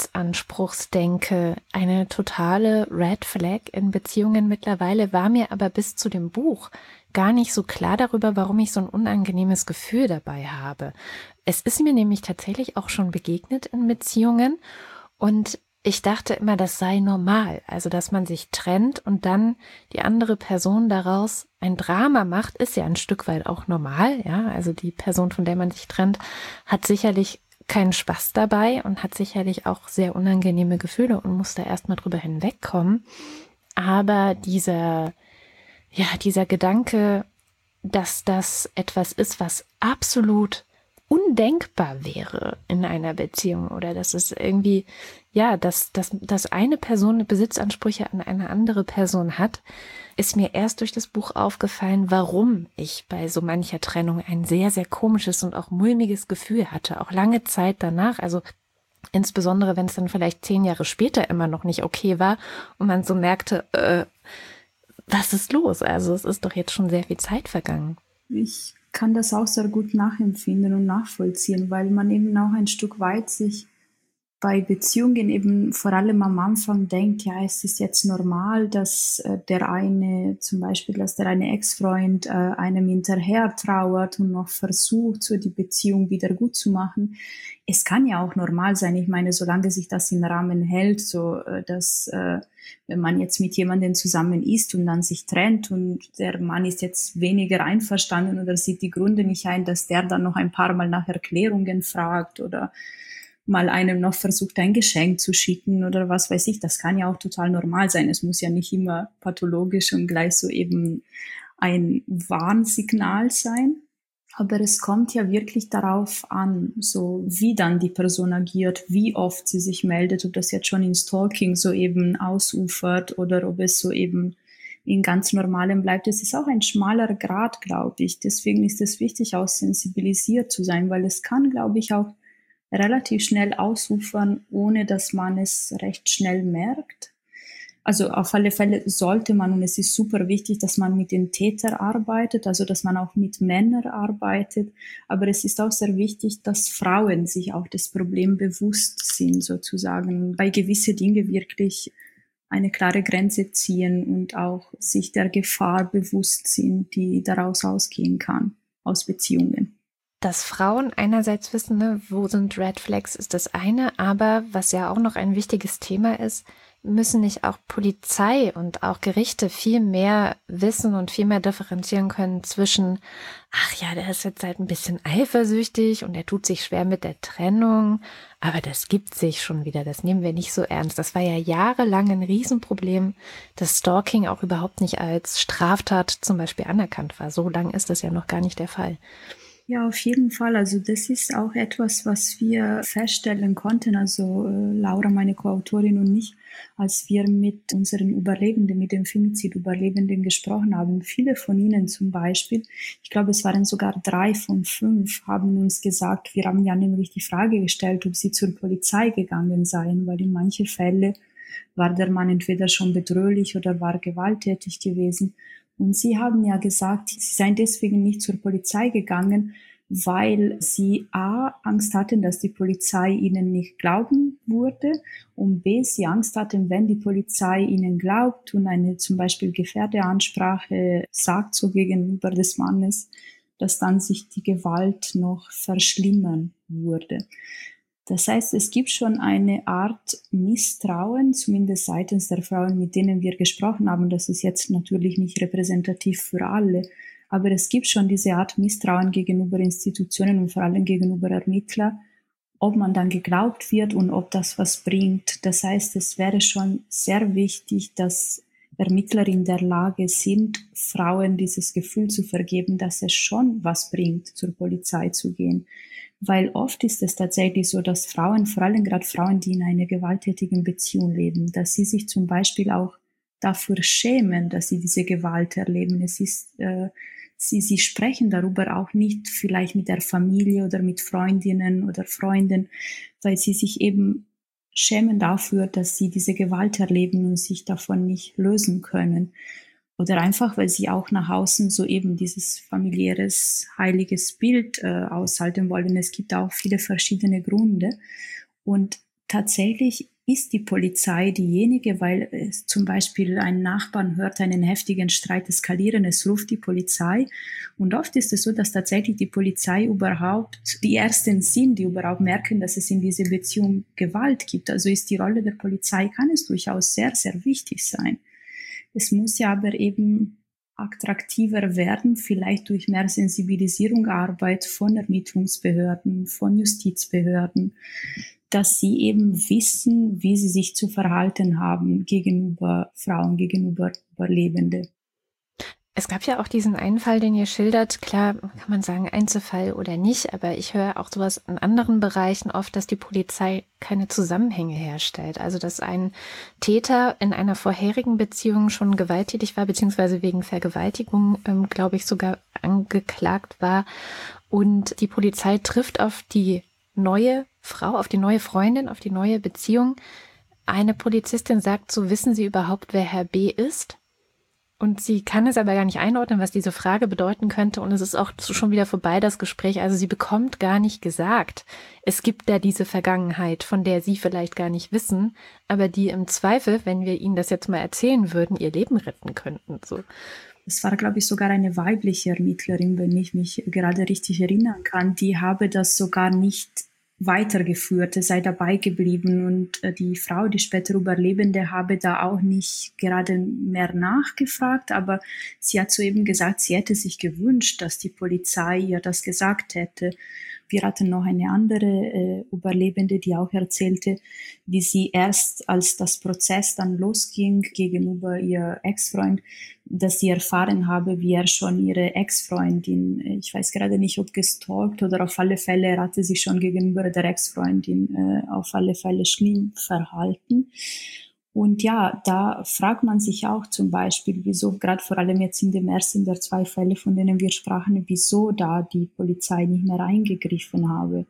Besitzanspruchsdenke eine totale Red Flag in Beziehungen mittlerweile, war mir aber bis zu dem Buch gar nicht so klar darüber, warum ich so ein unangenehmes Gefühl dabei habe. Es ist mir nämlich tatsächlich auch schon begegnet in Beziehungen und ich dachte immer, das sei normal, also dass man sich trennt und dann die andere Person daraus ein Drama macht, ist ja ein Stück weit auch normal, ja, also die Person, von der man sich trennt, hat sicherlich keinen Spaß dabei und hat sicherlich auch sehr unangenehme Gefühle und muss da erstmal drüber hinwegkommen, aber dieser, ja, dieser Gedanke, dass das etwas ist, was absolut undenkbar wäre in einer Beziehung oder dass es irgendwie, ja, dass, dass, dass eine Person Besitzansprüche an eine andere Person hat, ist mir erst durch das Buch aufgefallen, warum ich bei so mancher Trennung ein sehr, sehr komisches und auch mulmiges Gefühl hatte, auch lange Zeit danach, also insbesondere wenn es dann vielleicht zehn Jahre später immer noch nicht okay war und man so merkte, äh, was ist los? Also es ist doch jetzt schon sehr viel Zeit vergangen. Ich kann das auch sehr gut nachempfinden und nachvollziehen, weil man eben auch ein Stück weit sich bei Beziehungen eben vor allem am Anfang denkt, ja, es ist jetzt normal, dass äh, der eine, zum Beispiel, dass der eine Ex-Freund äh, einem hinterher trauert und noch versucht, so die Beziehung wieder gut zu machen. Es kann ja auch normal sein, ich meine, solange sich das im Rahmen hält, so äh, dass äh, wenn man jetzt mit jemandem zusammen ist und dann sich trennt und der Mann ist jetzt weniger einverstanden oder sieht die Gründe nicht ein, dass der dann noch ein paar Mal nach Erklärungen fragt oder mal einem noch versucht, ein Geschenk zu schicken oder was weiß ich. Das kann ja auch total normal sein. Es muss ja nicht immer pathologisch und gleich so eben ein Warnsignal sein. Aber es kommt ja wirklich darauf an, so wie dann die Person agiert, wie oft sie sich meldet, ob das jetzt schon in Stalking so eben ausufert oder ob es so eben in ganz Normalem bleibt. Es ist auch ein schmaler Grad, glaube ich. Deswegen ist es wichtig, auch sensibilisiert zu sein, weil es kann, glaube ich, auch relativ schnell ausufern, ohne dass man es recht schnell merkt. Also auf alle Fälle sollte man, und es ist super wichtig, dass man mit den Tätern arbeitet, also dass man auch mit Männern arbeitet. Aber es ist auch sehr wichtig, dass Frauen sich auch des Problems bewusst sind, sozusagen, bei gewisse Dinge wirklich eine klare Grenze ziehen und auch sich der Gefahr bewusst sind, die daraus ausgehen kann, aus Beziehungen. Dass Frauen einerseits wissen, ne, wo sind Red Flags, ist das eine, aber was ja auch noch ein wichtiges Thema ist, müssen nicht auch Polizei und auch Gerichte viel mehr wissen und viel mehr differenzieren können zwischen, ach ja, der ist jetzt halt ein bisschen eifersüchtig und er tut sich schwer mit der Trennung, aber das gibt sich schon wieder, das nehmen wir nicht so ernst. Das war ja jahrelang ein Riesenproblem, dass Stalking auch überhaupt nicht als Straftat zum Beispiel anerkannt war. So lang ist das ja noch gar nicht der Fall. Ja, auf jeden Fall. Also das ist auch etwas, was wir feststellen konnten, also äh, Laura, meine Co-Autorin und ich, als wir mit unseren Überlebenden, mit den Femizid-Überlebenden gesprochen haben. Viele von ihnen zum Beispiel, ich glaube, es waren sogar drei von fünf, haben uns gesagt, wir haben ja nämlich die Frage gestellt, ob sie zur Polizei gegangen seien, weil in manchen Fällen war der Mann entweder schon bedrohlich oder war gewalttätig gewesen. Und sie haben ja gesagt, sie seien deswegen nicht zur Polizei gegangen, weil sie a. Angst hatten, dass die Polizei ihnen nicht glauben würde und b. sie Angst hatten, wenn die Polizei ihnen glaubt und eine zum Beispiel Gefährdeansprache sagt so gegenüber des Mannes, dass dann sich die Gewalt noch verschlimmern würde. Das heißt, es gibt schon eine Art Misstrauen, zumindest seitens der Frauen, mit denen wir gesprochen haben. Das ist jetzt natürlich nicht repräsentativ für alle, aber es gibt schon diese Art Misstrauen gegenüber Institutionen und vor allem gegenüber Ermittlern, ob man dann geglaubt wird und ob das was bringt. Das heißt, es wäre schon sehr wichtig, dass Ermittler in der Lage sind, Frauen dieses Gefühl zu vergeben, dass es schon was bringt, zur Polizei zu gehen. Weil oft ist es tatsächlich so, dass Frauen, vor allem gerade Frauen, die in einer gewalttätigen Beziehung leben, dass sie sich zum Beispiel auch dafür schämen, dass sie diese Gewalt erleben. Es ist, äh, sie, sie sprechen darüber auch nicht vielleicht mit der Familie oder mit Freundinnen oder Freunden, weil sie sich eben schämen dafür, dass sie diese Gewalt erleben und sich davon nicht lösen können. Oder einfach, weil sie auch nach außen so eben dieses familiäres, heiliges Bild äh, aushalten wollen. Es gibt auch viele verschiedene Gründe. Und tatsächlich ist die Polizei diejenige, weil es zum Beispiel ein Nachbarn hört einen heftigen Streit eskalieren, es ruft die Polizei. Und oft ist es so, dass tatsächlich die Polizei überhaupt die Ersten sind, die überhaupt merken, dass es in dieser Beziehung Gewalt gibt. Also ist die Rolle der Polizei, kann es durchaus sehr, sehr wichtig sein. Es muss ja aber eben attraktiver werden, vielleicht durch mehr Sensibilisierung, Arbeit von Ermittlungsbehörden, von Justizbehörden, dass sie eben wissen, wie sie sich zu verhalten haben gegenüber Frauen, gegenüber Überlebenden. Es gab ja auch diesen einen Fall, den ihr schildert. Klar, kann man sagen, Einzelfall oder nicht, aber ich höre auch sowas in anderen Bereichen oft, dass die Polizei keine Zusammenhänge herstellt. Also, dass ein Täter in einer vorherigen Beziehung schon gewalttätig war, beziehungsweise wegen Vergewaltigung, ähm, glaube ich, sogar angeklagt war. Und die Polizei trifft auf die neue Frau, auf die neue Freundin, auf die neue Beziehung. Eine Polizistin sagt, so wissen Sie überhaupt, wer Herr B. ist? Und sie kann es aber gar nicht einordnen, was diese Frage bedeuten könnte. Und es ist auch schon wieder vorbei, das Gespräch. Also sie bekommt gar nicht gesagt, es gibt da diese Vergangenheit, von der Sie vielleicht gar nicht wissen, aber die im Zweifel, wenn wir Ihnen das jetzt mal erzählen würden, ihr Leben retten könnten. So. Es war, glaube ich, sogar eine weibliche Ermittlerin, wenn ich mich gerade richtig erinnern kann. Die habe das sogar nicht weitergeführt, sei dabei geblieben und äh, die Frau, die später Überlebende, habe da auch nicht gerade mehr nachgefragt, aber sie hat soeben gesagt, sie hätte sich gewünscht, dass die Polizei ihr das gesagt hätte. Wir hatten noch eine andere äh, Überlebende, die auch erzählte, wie sie erst, als das Prozess dann losging gegenüber ihr Ex-Freund, dass sie erfahren habe, wie er schon ihre Ex-Freundin, ich weiß gerade nicht, ob gestalkt oder auf alle Fälle, er hatte sich schon gegenüber der Ex-Freundin äh, auf alle Fälle schlimm verhalten. Und ja, da fragt man sich auch zum Beispiel, wieso, gerade vor allem jetzt in dem ersten der zwei Fälle, von denen wir sprachen, wieso da die Polizei nicht mehr eingegriffen habe.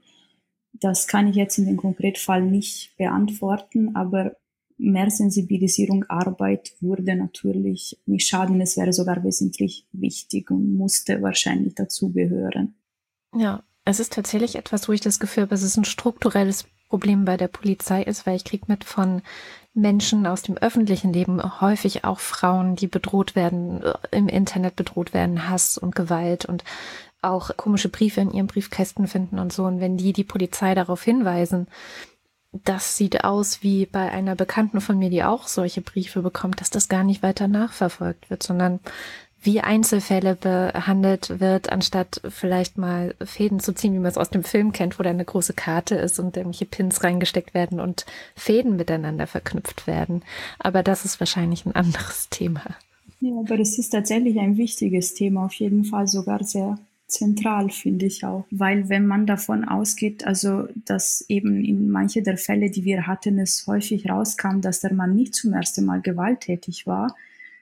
Das kann ich jetzt in dem Konkretfall nicht beantworten, aber mehr Sensibilisierung, Arbeit würde natürlich nicht schaden. Es wäre sogar wesentlich wichtig und musste wahrscheinlich dazugehören. Ja, es ist tatsächlich etwas, wo ich das Gefühl habe, es ist ein strukturelles Problem bei der Polizei ist, weil ich kriege mit von Menschen aus dem öffentlichen Leben, häufig auch Frauen, die bedroht werden, im Internet bedroht werden, Hass und Gewalt und auch komische Briefe in ihren Briefkästen finden und so. Und wenn die die Polizei darauf hinweisen, das sieht aus wie bei einer Bekannten von mir, die auch solche Briefe bekommt, dass das gar nicht weiter nachverfolgt wird, sondern wie Einzelfälle behandelt wird, anstatt vielleicht mal Fäden zu ziehen, wie man es aus dem Film kennt, wo da eine große Karte ist und irgendwelche Pins reingesteckt werden und Fäden miteinander verknüpft werden. Aber das ist wahrscheinlich ein anderes Thema. Ja, aber es ist tatsächlich ein wichtiges Thema, auf jeden Fall sogar sehr zentral, finde ich auch. Weil wenn man davon ausgeht, also dass eben in manche der Fälle, die wir hatten, es häufig rauskam, dass der Mann nicht zum ersten Mal gewalttätig war,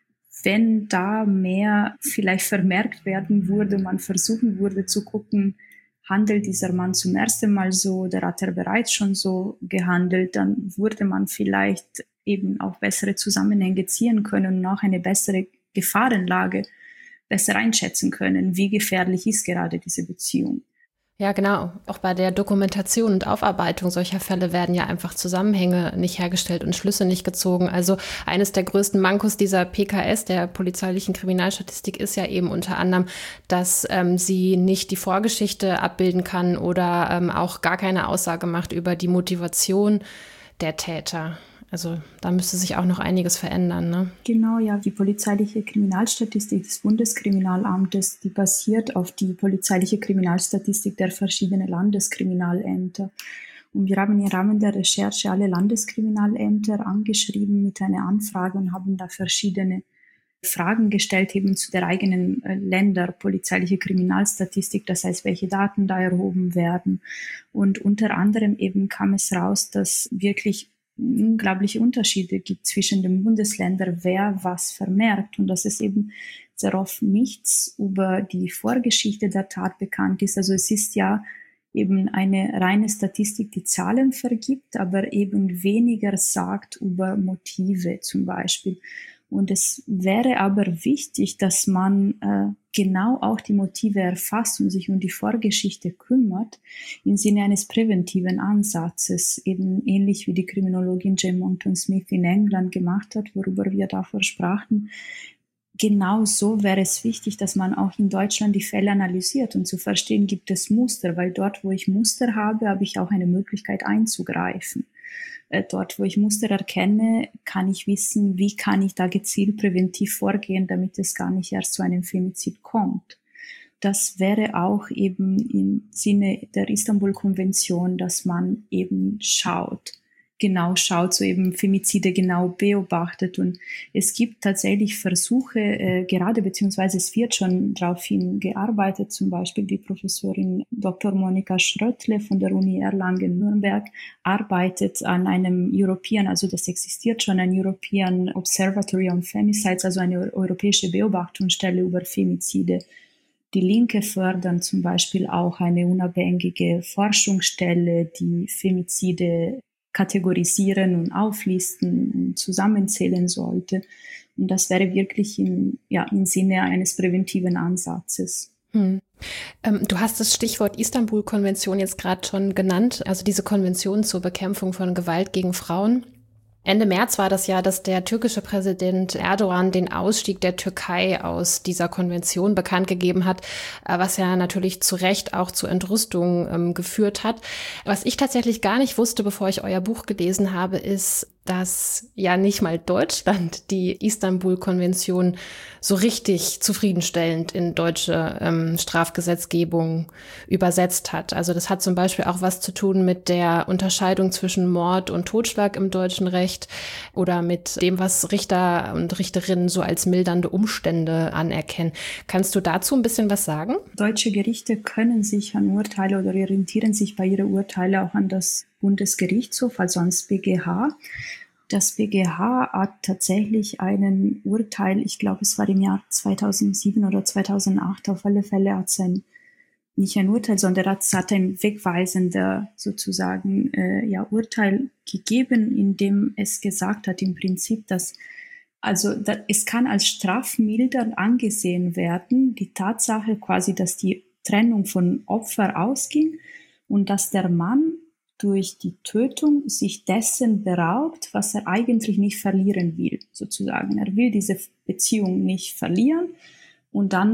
wenn da mehr vielleicht vermerkt werden würde, man versuchen würde zu gucken, handelt dieser Mann zum ersten Mal so oder hat er bereits schon so gehandelt, dann würde man vielleicht eben auch bessere Zusammenhänge ziehen können und auch eine bessere Gefahrenlage besser einschätzen können. Wie gefährlich ist gerade diese Beziehung? Ja, genau. Auch bei der Dokumentation und Aufarbeitung solcher Fälle werden ja einfach Zusammenhänge nicht hergestellt und Schlüsse nicht gezogen. Also eines der größten Mankos dieser P K S, der polizeilichen Kriminalstatistik, ist ja eben unter anderem, dass ähm, sie nicht die Vorgeschichte abbilden kann oder ähm, auch gar keine Aussage macht über die Motivation der Täter. Also da müsste sich auch noch einiges verändern, ne? Genau, ja. Die polizeiliche Kriminalstatistik des Bundeskriminalamtes, die basiert auf die polizeiliche Kriminalstatistik der verschiedenen Landeskriminalämter. Und wir haben im Rahmen der Recherche alle Landeskriminalämter angeschrieben mit einer Anfrage und haben da verschiedene Fragen gestellt, eben zu der eigenen äh, Länder polizeiliche Kriminalstatistik, das heißt, welche Daten da erhoben werden. Und unter anderem eben kam es raus, dass wirklich unglaubliche Unterschiede gibt zwischen den Bundesländern, wer was vermerkt und dass es eben sehr oft nichts über die Vorgeschichte der Tat bekannt ist. Also es ist ja eben eine reine Statistik, die Zahlen vergibt, aber eben weniger sagt über Motive zum Beispiel. Und es wäre aber wichtig, dass man äh, genau auch die Motive erfasst und sich um die Vorgeschichte kümmert, im Sinne eines präventiven Ansatzes, eben ähnlich wie die Kriminologin Jane Monckton Smith in England gemacht hat, worüber wir davor sprachen. Genau so wäre es wichtig, dass man auch in Deutschland die Fälle analysiert und zu verstehen, gibt es Muster, weil dort, wo ich Muster habe, habe ich auch eine Möglichkeit einzugreifen. Dort, wo ich Muster erkenne, kann ich wissen, wie kann ich da gezielt präventiv vorgehen, damit es gar nicht erst zu einem Femizid kommt. Das wäre auch eben im Sinne der Istanbul-Konvention, dass man eben schaut, genau schaut, so eben Femizide genau beobachtet. Und es gibt tatsächlich Versuche, äh, gerade beziehungsweise es wird schon daraufhin gearbeitet, zum Beispiel die Professorin Doktor Monika Schröttle von der Uni Erlangen-Nürnberg arbeitet an einem European, also das existiert schon, ein European Observatory on Femicides, also eine europäische Beobachtungsstelle über Femizide. Die Linke fördern zum Beispiel auch eine unabhängige Forschungsstelle, die Femizide kategorisieren und auflisten und zusammenzählen sollte. Und das wäre wirklich im, ja, im Sinne eines präventiven Ansatzes. Hm. Ähm, du hast das Stichwort Istanbul-Konvention jetzt gerade schon genannt, also diese Konvention zur Bekämpfung von Gewalt gegen Frauen. Ende März war das Jahr, dass der türkische Präsident Erdogan den Ausstieg der Türkei aus dieser Konvention bekannt gegeben hat, was ja natürlich zu Recht auch zu Entrüstung ähm, geführt hat. Was ich tatsächlich gar nicht wusste, bevor ich euer Buch gelesen habe, ist, dass ja nicht mal Deutschland die Istanbul-Konvention so richtig zufriedenstellend in deutsche ähm, Strafgesetzgebung übersetzt hat. Also das hat zum Beispiel auch was zu tun mit der Unterscheidung zwischen Mord und Totschlag im deutschen Recht oder mit dem, was Richter und Richterinnen so als mildernde Umstände anerkennen. Kannst du dazu ein bisschen was sagen? Deutsche Gerichte können sich an Urteile oder orientieren sich bei ihren Urteilen auch an das Bundesgerichtshof, also ans B G H. Das B G H hat tatsächlich einen Urteil, ich glaube, es war im Jahr zweitausendsieben oder zweitausendacht, auf alle Fälle hat es ein, nicht ein Urteil, sondern es hat ein wegweisender sozusagen äh, ja, Urteil gegeben, in dem es gesagt hat im Prinzip, dass also da, es kann als strafmildernd angesehen werden, die Tatsache quasi, dass die Trennung von Opfer ausging und dass der Mann durch die Tötung sich dessen beraubt, was er eigentlich nicht verlieren will, sozusagen. Er will diese Beziehung nicht verlieren und dann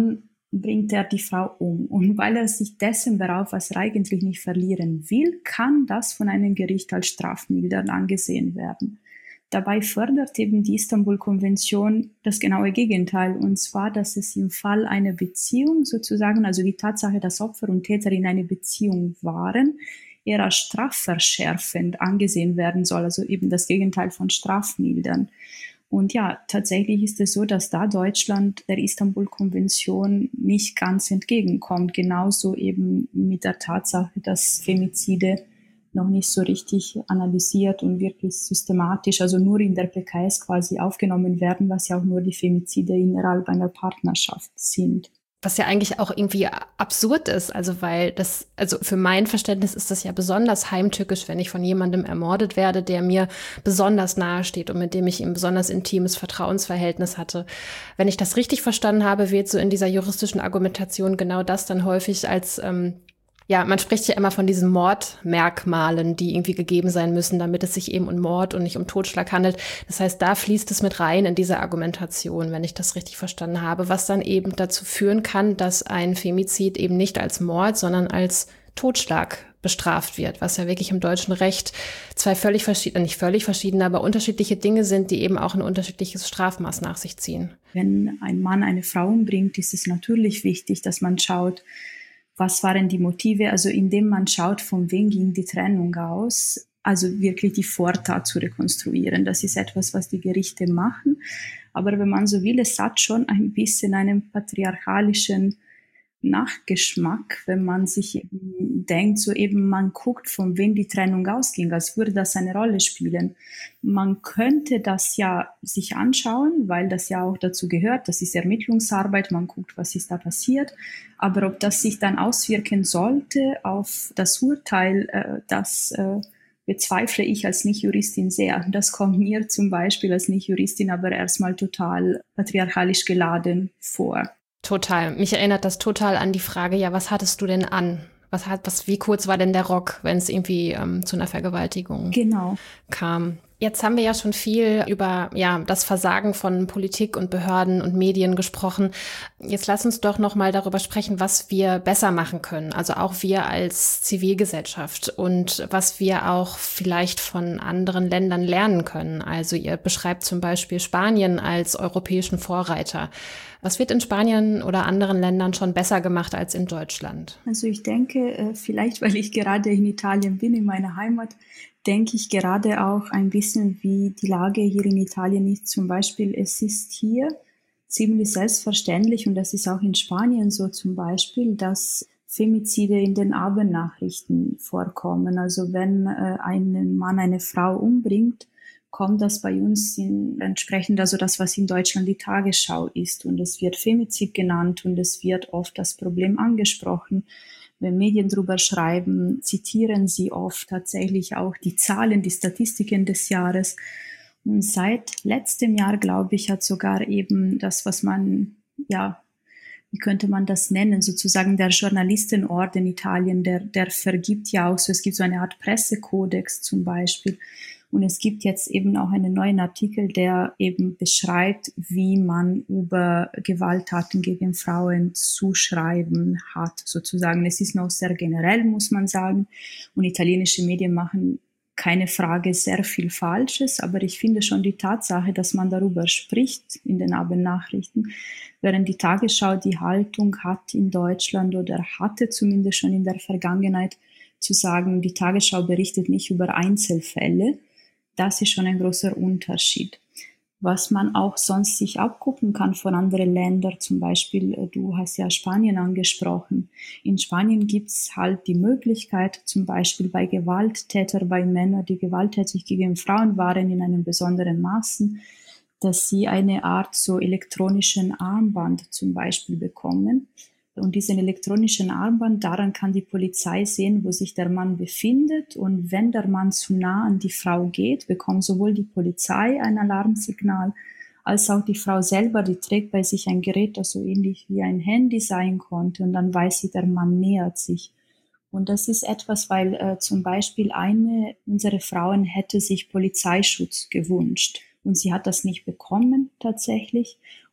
bringt er die Frau um. Und weil er sich dessen beraubt, was er eigentlich nicht verlieren will, kann das von einem Gericht als strafmildernd angesehen werden. Dabei fördert eben die Istanbul-Konvention das genaue Gegenteil, und zwar, dass es im Fall einer Beziehung sozusagen, also die Tatsache, dass Opfer und Täter in einer Beziehung waren, eher als strafverschärfend angesehen werden soll, also eben das Gegenteil von strafmildern. Und ja, tatsächlich ist es so, dass da Deutschland der Istanbul-Konvention nicht ganz entgegenkommt. Genauso eben mit der Tatsache, dass Femizide noch nicht so richtig analysiert und wirklich systematisch, also nur in der P K S quasi aufgenommen werden, was ja auch nur die Femizide innerhalb einer Partnerschaft sind. Was ja eigentlich auch irgendwie absurd ist, also weil das, also für mein Verständnis ist das ja besonders heimtückisch, wenn ich von jemandem ermordet werde, der mir besonders nahe steht und mit dem ich ein besonders intimes Vertrauensverhältnis hatte. Wenn ich das richtig verstanden habe, wird so in dieser juristischen Argumentation genau das dann häufig als ähm, ja, man spricht ja immer von diesen Mordmerkmalen, die irgendwie gegeben sein müssen, damit es sich eben um Mord und nicht um Totschlag handelt. Das heißt, da fließt es mit rein in diese Argumentation, wenn ich das richtig verstanden habe, was dann eben dazu führen kann, dass ein Femizid eben nicht als Mord, sondern als Totschlag bestraft wird, was ja wirklich im deutschen Recht zwei völlig verschiedene, nicht völlig verschiedene, aber unterschiedliche Dinge sind, die eben auch ein unterschiedliches Strafmaß nach sich ziehen. Wenn ein Mann eine Frau umbringt, ist es natürlich wichtig, dass man schaut, was waren die Motive, also indem man schaut, von wem ging die Trennung aus, also wirklich die Vortat zu rekonstruieren. Das ist etwas, was die Gerichte machen. Aber wenn man so will, es hat schon ein bisschen einen patriarchalischen Nachgeschmack, wenn man sich eben denkt, so eben man guckt, von wem die Trennung ausging, als würde das eine Rolle spielen. Man könnte das ja sich anschauen, weil das ja auch dazu gehört, das ist Ermittlungsarbeit, man guckt, was ist da passiert, aber ob das sich dann auswirken sollte auf das Urteil, äh, das äh, bezweifle ich als Nicht-Juristin sehr. Das kommt mir zum Beispiel als Nicht-Juristin aber erstmal total patriarchalisch geladen vor. Total. Mich erinnert das total an die Frage, ja, was hattest du denn an? Was hat, was, wie kurz war denn der Rock, wenn es irgendwie ähm, zu einer Vergewaltigung genau. kam? Jetzt haben wir ja schon viel über ja das Versagen von Politik und Behörden und Medien gesprochen. Jetzt lass uns doch noch mal darüber sprechen, was wir besser machen können. Also auch wir als Zivilgesellschaft und was wir auch vielleicht von anderen Ländern lernen können. Also ihr beschreibt zum Beispiel Spanien als europäischen Vorreiter. Was wird in Spanien oder anderen Ländern schon besser gemacht als in Deutschland? Also ich denke, vielleicht weil ich gerade in Italien bin, in meiner Heimat, denke ich gerade auch ein bisschen, wie die Lage hier in Italien ist. Zum Beispiel, es ist hier ziemlich selbstverständlich, und das ist auch in Spanien so zum Beispiel, dass Femizide in den Abendnachrichten vorkommen. Also wenn äh, ein Mann eine Frau umbringt, kommt das bei uns in, entsprechend also das, was in Deutschland die Tagesschau ist. Und es wird Femizid genannt und es wird oft das Problem angesprochen. Wenn Medien drüber schreiben, zitieren sie oft tatsächlich auch die Zahlen, die Statistiken des Jahres. Und seit letztem Jahr, glaube ich, hat sogar eben das, was man, ja, wie könnte man das nennen, sozusagen der Journalistenorden in Italien, der, der vergibt ja auch so, es gibt so eine Art Pressekodex zum Beispiel. Und es gibt jetzt eben auch einen neuen Artikel, der eben beschreibt, wie man über Gewalttaten gegen Frauen zu schreiben hat, sozusagen. Es ist noch sehr generell, muss man sagen. Und italienische Medien machen keine Frage sehr viel Falsches, aber ich finde schon die Tatsache, dass man darüber spricht in den Abendnachrichten, während die Tagesschau die Haltung hat in Deutschland oder hatte zumindest schon in der Vergangenheit zu sagen, die Tagesschau berichtet nicht über Einzelfälle. Das ist schon ein großer Unterschied. Was man auch sonst sich abgucken kann von anderen Ländern, zum Beispiel, du hast ja Spanien angesprochen. In Spanien gibt's halt die Möglichkeit, zum Beispiel bei Gewalttätern, bei Männern, die gewalttätig gegen Frauen waren in einem besonderen Maßen, dass sie eine Art so elektronischen Armband zum Beispiel bekommen. Und diesen elektronischen Armband, daran kann die Polizei sehen, wo sich der Mann befindet. Und wenn der Mann zu nah an die Frau geht, bekommt sowohl die Polizei ein Alarmsignal, als auch die Frau selber, die trägt bei sich ein Gerät, das so ähnlich wie ein Handy sein konnte. Und dann weiß sie, der Mann nähert sich. Und das ist etwas, weil äh, zum Beispiel eine unserer Frauen hätte sich Polizeischutz gewünscht. Und sie hat das nicht bekommen tatsächlich.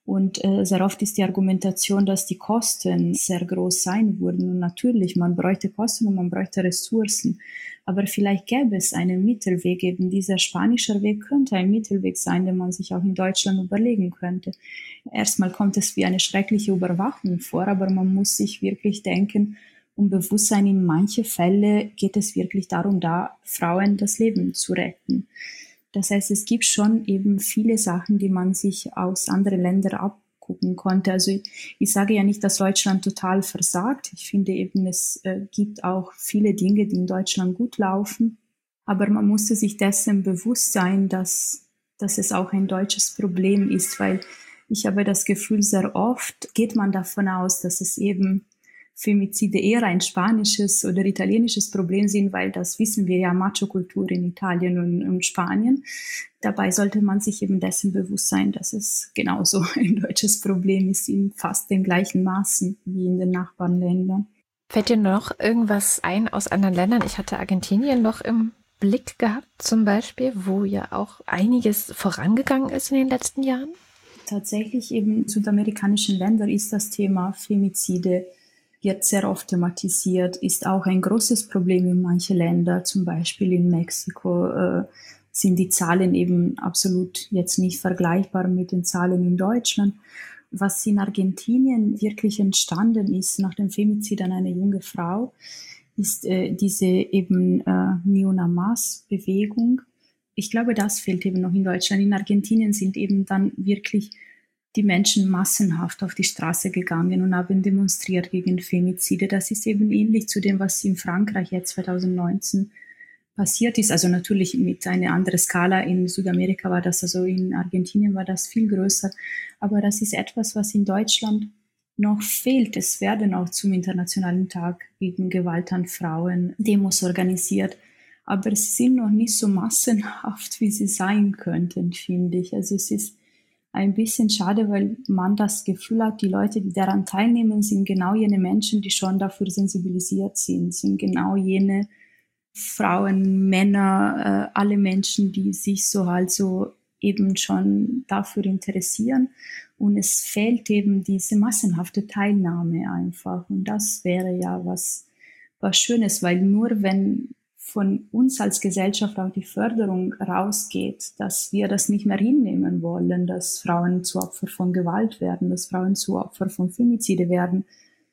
Und äh, sehr oft ist die Argumentation, dass die Kosten sehr groß sein würden. Und natürlich, man bräuchte Kosten und man bräuchte Ressourcen. Aber vielleicht gäbe es einen Mittelweg. Eben dieser spanische Weg könnte ein Mittelweg sein, den man sich auch in Deutschland überlegen könnte. Erstmal kommt es wie eine schreckliche Überwachung vor, aber man muss sich wirklich denken, um Bewusstsein, in manche Fälle geht es wirklich darum, da Frauen das Leben zu retten. Das heißt, es gibt schon eben viele Sachen, die man sich aus anderen Ländern abgucken konnte. Also ich, ich sage ja nicht, dass Deutschland total versagt. Ich finde eben, es äh, gibt auch viele Dinge, die in Deutschland gut laufen. Aber man musste sich dessen bewusst sein, dass, dass es auch ein deutsches Problem ist, weil ich habe das Gefühl, sehr oft geht man davon aus, dass es eben Femizide eher ein spanisches oder italienisches Problem sind, weil das wissen wir ja, Macho-Kultur in Italien und, und Spanien. Dabei sollte man sich eben dessen bewusst sein, dass es genauso ein deutsches Problem ist, in fast den gleichen Maßen wie in den Nachbarländern. Fällt dir noch irgendwas ein aus anderen Ländern? Ich hatte Argentinien noch im Blick gehabt zum Beispiel, wo ja auch einiges vorangegangen ist in den letzten Jahren. Tatsächlich eben in südamerikanischen Ländern ist das Thema Femizide jetzt sehr oft thematisiert, ist auch ein großes Problem in manchen Ländern, zum Beispiel in Mexiko äh, sind die Zahlen eben absolut jetzt nicht vergleichbar mit den Zahlen in Deutschland. Was in Argentinien wirklich entstanden ist nach dem Femizid an eine junge Frau, ist äh, diese eben äh, Ni Una Más Bewegung. Ich glaube, das fehlt eben noch in Deutschland. In Argentinien sind eben dann wirklich die Menschen massenhaft auf die Straße gegangen und haben demonstriert gegen Femizide. Das ist eben ähnlich zu dem, was in Frankreich jetzt zwanzig neunzehn passiert ist. Also natürlich mit einer anderen Skala. In Südamerika war das, also in Argentinien war das viel größer. Aber das ist etwas, was in Deutschland noch fehlt. Es werden auch zum Internationalen Tag gegen Gewalt an Frauen Demos organisiert. Aber sie sind noch nicht so massenhaft, wie sie sein könnten, finde ich. Also es ist ein bisschen schade, weil man das Gefühl hat, die Leute, die daran teilnehmen, sind genau jene Menschen, die schon dafür sensibilisiert sind, sind genau jene Frauen, Männer, äh, alle Menschen, die sich so halt so eben schon dafür interessieren. Und es fehlt eben diese massenhafte Teilnahme einfach. Und das wäre ja was, was Schönes, weil nur wenn von uns als Gesellschaft auch die Förderung rausgeht, dass wir das nicht mehr hinnehmen wollen, dass Frauen zu Opfer von Gewalt werden, dass Frauen zu Opfer von Femizide werden,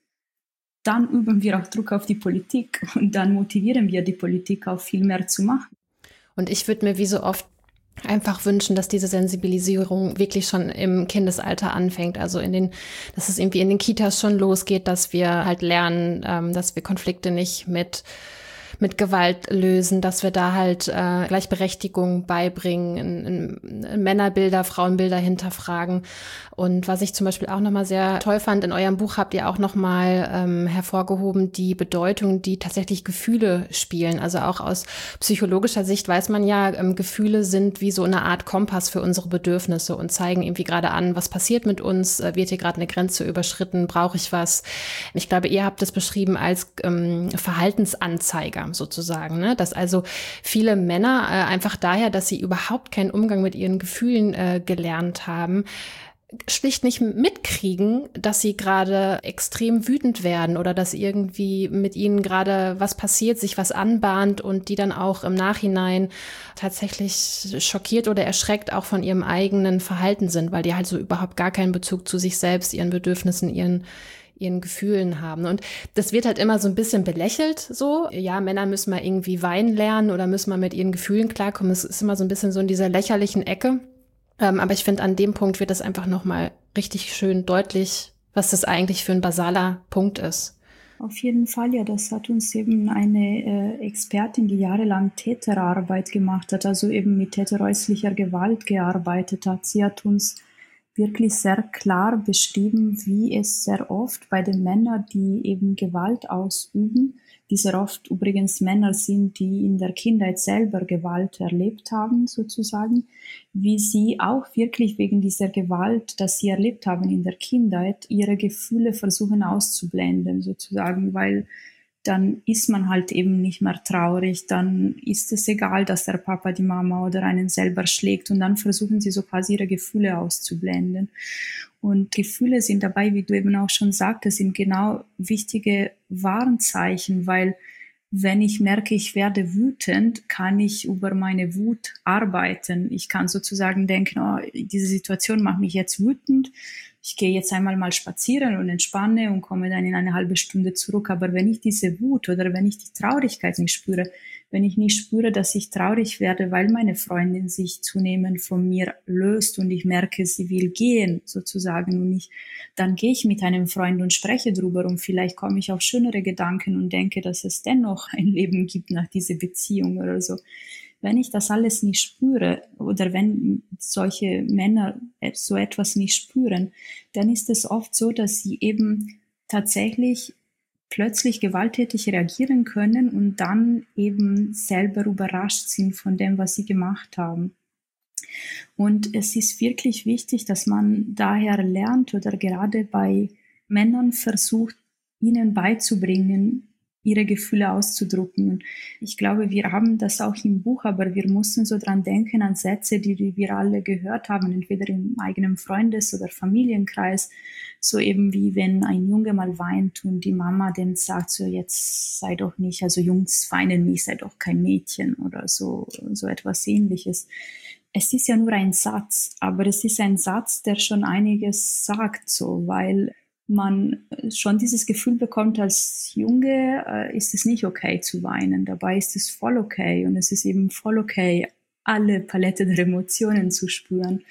dann üben wir auch Druck auf die Politik und dann motivieren wir die Politik auch viel mehr zu machen. Und ich würde mir wie so oft einfach wünschen, dass diese Sensibilisierung wirklich schon im Kindesalter anfängt, also in den, dass es irgendwie in den Kitas schon losgeht, dass wir halt lernen, ähm, dass wir Konflikte nicht mit mit Gewalt lösen, dass wir da halt äh, Gleichberechtigung beibringen, in, in Männerbilder, Frauenbilder hinterfragen. Und was ich zum Beispiel auch nochmal sehr toll fand, in eurem Buch habt ihr auch nochmal ähm, hervorgehoben, die Bedeutung, die tatsächlich Gefühle spielen. Also auch aus psychologischer Sicht weiß man ja, ähm, Gefühle sind wie so eine Art Kompass für unsere Bedürfnisse und zeigen irgendwie gerade an, was passiert mit uns, äh, wird hier gerade eine Grenze überschritten, brauche ich was. Ich glaube, ihr habt es beschrieben als ähm, Verhaltensanzeiger sozusagen, ne? Dass also viele Männer äh, einfach daher, dass sie überhaupt keinen Umgang mit ihren Gefühlen äh, gelernt haben, schlicht nicht mitkriegen, dass sie gerade extrem wütend werden oder dass irgendwie mit ihnen gerade was passiert, sich was anbahnt und die dann auch im Nachhinein tatsächlich schockiert oder erschreckt auch von ihrem eigenen Verhalten sind, weil die halt so überhaupt gar keinen Bezug zu sich selbst, ihren Bedürfnissen, ihren ihren Gefühlen haben. Und das wird halt immer so ein bisschen belächelt, so. Ja, Männer müssen mal irgendwie weinen lernen oder müssen mal mit ihren Gefühlen klarkommen. Es ist immer so ein bisschen so in dieser lächerlichen Ecke. Ähm, aber ich finde, an dem Punkt wird das einfach nochmal richtig schön deutlich, was das eigentlich für ein basaler Punkt ist. Auf jeden Fall, ja, das hat uns eben eine äh, Expertin, die jahrelang Täterarbeit gemacht hat, also eben mit täterhäuslicher Gewalt gearbeitet hat. Sie hat uns wirklich sehr klar beschrieben, wie es sehr oft bei den Männern, die eben Gewalt ausüben, die sehr oft übrigens Männer sind, die in der Kindheit selber Gewalt erlebt haben, sozusagen, wie sie auch wirklich wegen dieser Gewalt, das sie erlebt haben in der Kindheit, ihre Gefühle versuchen auszublenden, sozusagen, weil dann ist man halt eben nicht mehr traurig, dann ist es egal, dass der Papa die Mama oder einen selber schlägt und dann versuchen sie so quasi ihre Gefühle auszublenden. Und Gefühle sind dabei, wie du eben auch schon sagtest, sind genau wichtige Warnzeichen, weil wenn ich merke, ich werde wütend, kann ich über meine Wut arbeiten. Ich kann sozusagen denken, oh, diese Situation macht mich jetzt wütend. Ich gehe jetzt einmal mal spazieren und entspanne und komme dann in eine halbe Stunde zurück. Aber wenn ich diese Wut oder wenn ich die Traurigkeit nicht spüre, wenn ich nicht spüre, dass ich traurig werde, weil meine Freundin sich zunehmend von mir löst und ich merke, sie will gehen sozusagen und ich, dann gehe ich mit einem Freund und spreche drüber und vielleicht komme ich auf schönere Gedanken und denke, dass es dennoch ein Leben gibt nach dieser Beziehung oder so. Wenn ich das alles nicht spüre oder wenn solche Männer so etwas nicht spüren, dann ist es oft so, dass sie eben tatsächlich plötzlich gewalttätig reagieren können und dann eben selber überrascht sind von dem, was sie gemacht haben. Und es ist wirklich wichtig, dass man daher lernt oder gerade bei Männern versucht, ihnen beizubringen, ihre Gefühle auszudrücken. Und ich glaube, wir haben das auch im Buch, aber wir mussten so dran denken an Sätze, die wir alle gehört haben, entweder im eigenen Freundes- oder Familienkreis, so eben wie wenn ein Junge mal weint und die Mama dann sagt so, jetzt sei doch nicht, also Jungs weinen nicht, sei doch kein Mädchen oder so, so etwas Ähnliches. Es ist ja nur ein Satz, aber es ist ein Satz, der schon einiges sagt, so, weil man schon dieses Gefühl bekommt, als Junge äh, ist es nicht okay zu weinen. Dabei ist es voll okay und es ist eben voll okay, alle Palette der Emotionen zu spüren.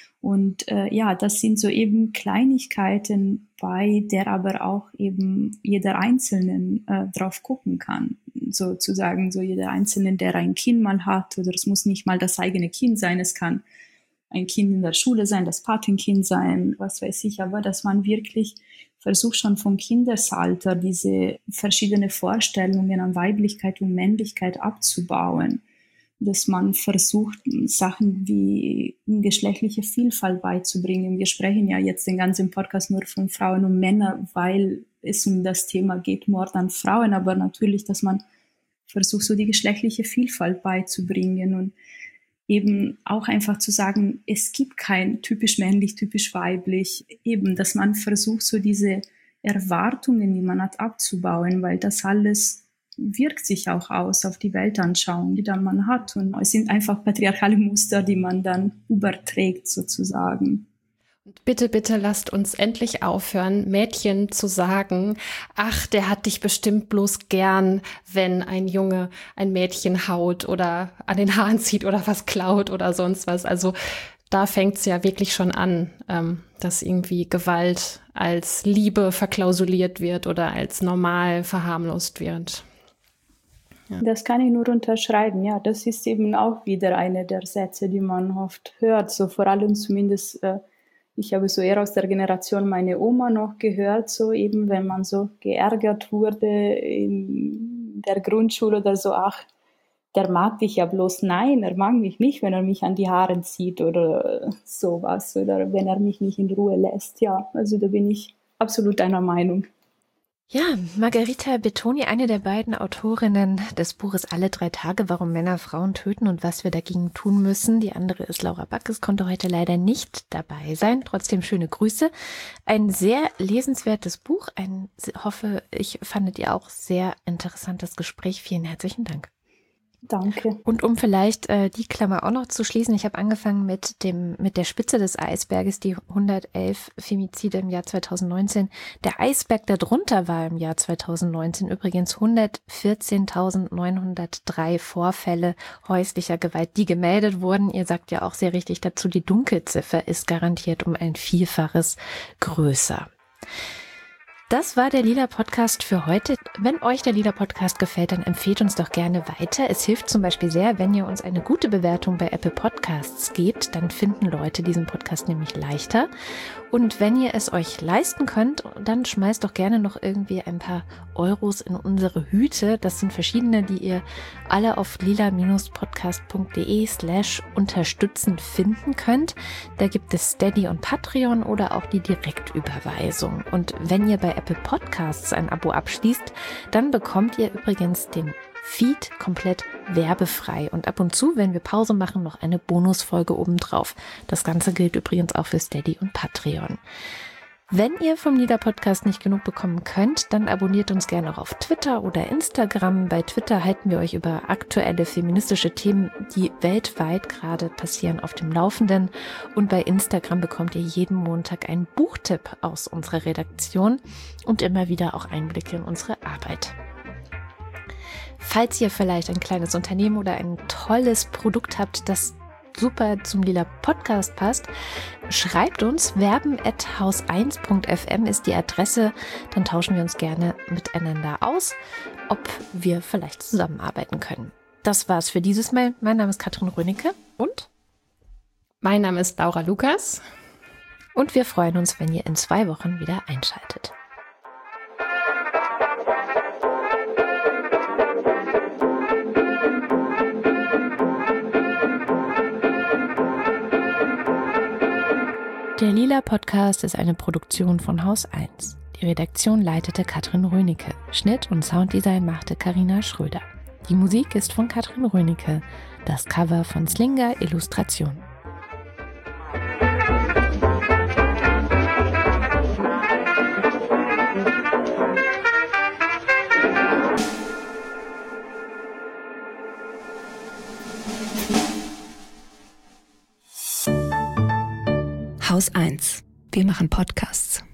Und äh, ja, das sind so eben Kleinigkeiten, bei der aber auch eben jeder Einzelne äh, drauf gucken kann. Sozusagen so jeder Einzelne, der ein Kind mal hat, oder es muss nicht mal das eigene Kind sein, es kann ein Kind in der Schule sein, das Patenkind sein, was weiß ich, aber dass man wirklich versucht schon vom Kindesalter diese verschiedenen Vorstellungen an Weiblichkeit und Männlichkeit abzubauen, dass man versucht, Sachen wie geschlechtliche Vielfalt beizubringen. Wir sprechen ja jetzt den ganzen Podcast nur von Frauen und Männern, weil es um das Thema geht, Mord an Frauen, aber natürlich, dass man versucht, so die geschlechtliche Vielfalt beizubringen und eben auch einfach zu sagen, es gibt kein typisch männlich, typisch weiblich, eben, dass man versucht, so diese Erwartungen, die man hat, abzubauen, weil das alles wirkt sich auch aus auf die Weltanschauung, die dann man hat. Und es sind einfach patriarchale Muster, die man dann überträgt sozusagen. Und bitte, bitte lasst uns endlich aufhören, Mädchen zu sagen, ach, der hat dich bestimmt bloß gern, wenn ein Junge ein Mädchen haut oder an den Haaren zieht oder was klaut oder sonst was. Also da fängt es ja wirklich schon an, ähm, dass irgendwie Gewalt als Liebe verklausuliert wird oder als normal verharmlost wird. Ja. Das kann ich nur unterschreiben, ja. Das ist eben auch wieder eine der Sätze, die man oft hört, so vor allem zumindest äh, ich habe so eher aus der Generation meine Oma noch gehört, so eben, wenn man so geärgert wurde in der Grundschule oder so, ach, der mag dich ja bloß, nein, er mag mich nicht, wenn er mich an die Haare zieht oder sowas oder wenn er mich nicht in Ruhe lässt, ja, also da bin ich absolut deiner Meinung. Ja, Margherita Bertoni, eine der beiden Autorinnen des Buches Alle drei Tage, warum Männer Frauen töten und was wir dagegen tun müssen. Die andere ist Laura Backes, konnte heute leider nicht dabei sein. Trotzdem schöne Grüße. Ein sehr lesenswertes Buch. Ein, hoffe, ich fandet ihr auch sehr interessantes Gespräch. Vielen herzlichen Dank. Danke. Und um vielleicht äh, die Klammer auch noch zu schließen, ich habe angefangen mit dem mit der Spitze des Eisberges, die hundertelf Femizide im Jahr zweitausendneunzehn. Der Eisberg darunter war im Jahr zweitausendneunzehn übrigens hundertvierzehntausendneunhundertdrei Vorfälle häuslicher Gewalt, die gemeldet wurden. Ihr sagt ja auch sehr richtig dazu, die Dunkelziffer ist garantiert um ein Vielfaches größer. Das war der Lila Podcast für heute. Wenn euch der Lila Podcast gefällt, dann empfehlt uns doch gerne weiter. Es hilft zum Beispiel sehr, wenn ihr uns eine gute Bewertung bei Apple Podcasts gebt. Dann finden Leute diesen Podcast nämlich leichter. Und wenn ihr es euch leisten könnt, dann schmeißt doch gerne noch irgendwie ein paar Euros in unsere Hüte. Das sind verschiedene, die ihr alle auf lila-podcast.de slash unterstützen finden könnt. Da gibt es Steady und Patreon oder auch die Direktüberweisung. Und wenn ihr bei Apple Apple Podcasts ein Abo abschließt, dann bekommt ihr übrigens den Feed komplett werbefrei und ab und zu, wenn wir Pause machen, noch eine Bonusfolge obendrauf. Das Ganze gilt übrigens auch für Steady und Patreon. Wenn ihr vom Lieder-Podcast nicht genug bekommen könnt, dann abonniert uns gerne auch auf Twitter oder Instagram. Bei Twitter halten wir euch über aktuelle feministische Themen, die weltweit gerade passieren, auf dem Laufenden. Und bei Instagram bekommt ihr jeden Montag einen Buchtipp aus unserer Redaktion und immer wieder auch Einblicke in unsere Arbeit. Falls ihr vielleicht ein kleines Unternehmen oder ein tolles Produkt habt, das super zum Lila Podcast passt, schreibt uns. werben at haus eins punkt f m ist die Adresse. Dann tauschen wir uns gerne miteinander aus, ob wir vielleicht zusammenarbeiten können. Das war's für dieses Mal. Mein Name ist Katrin Rönecke und mein Name ist Laura Lukas. Und wir freuen uns, wenn ihr in zwei Wochen wieder einschaltet. Der Lila Podcast ist eine Produktion von Haus eins. Die Redaktion leitete Katrin Rönecke. Schnitt und Sounddesign machte Carina Schröder. Die Musik ist von Katrin Rönecke. Das Cover von Slinger Illustration. Haus eins. Wir machen Podcasts.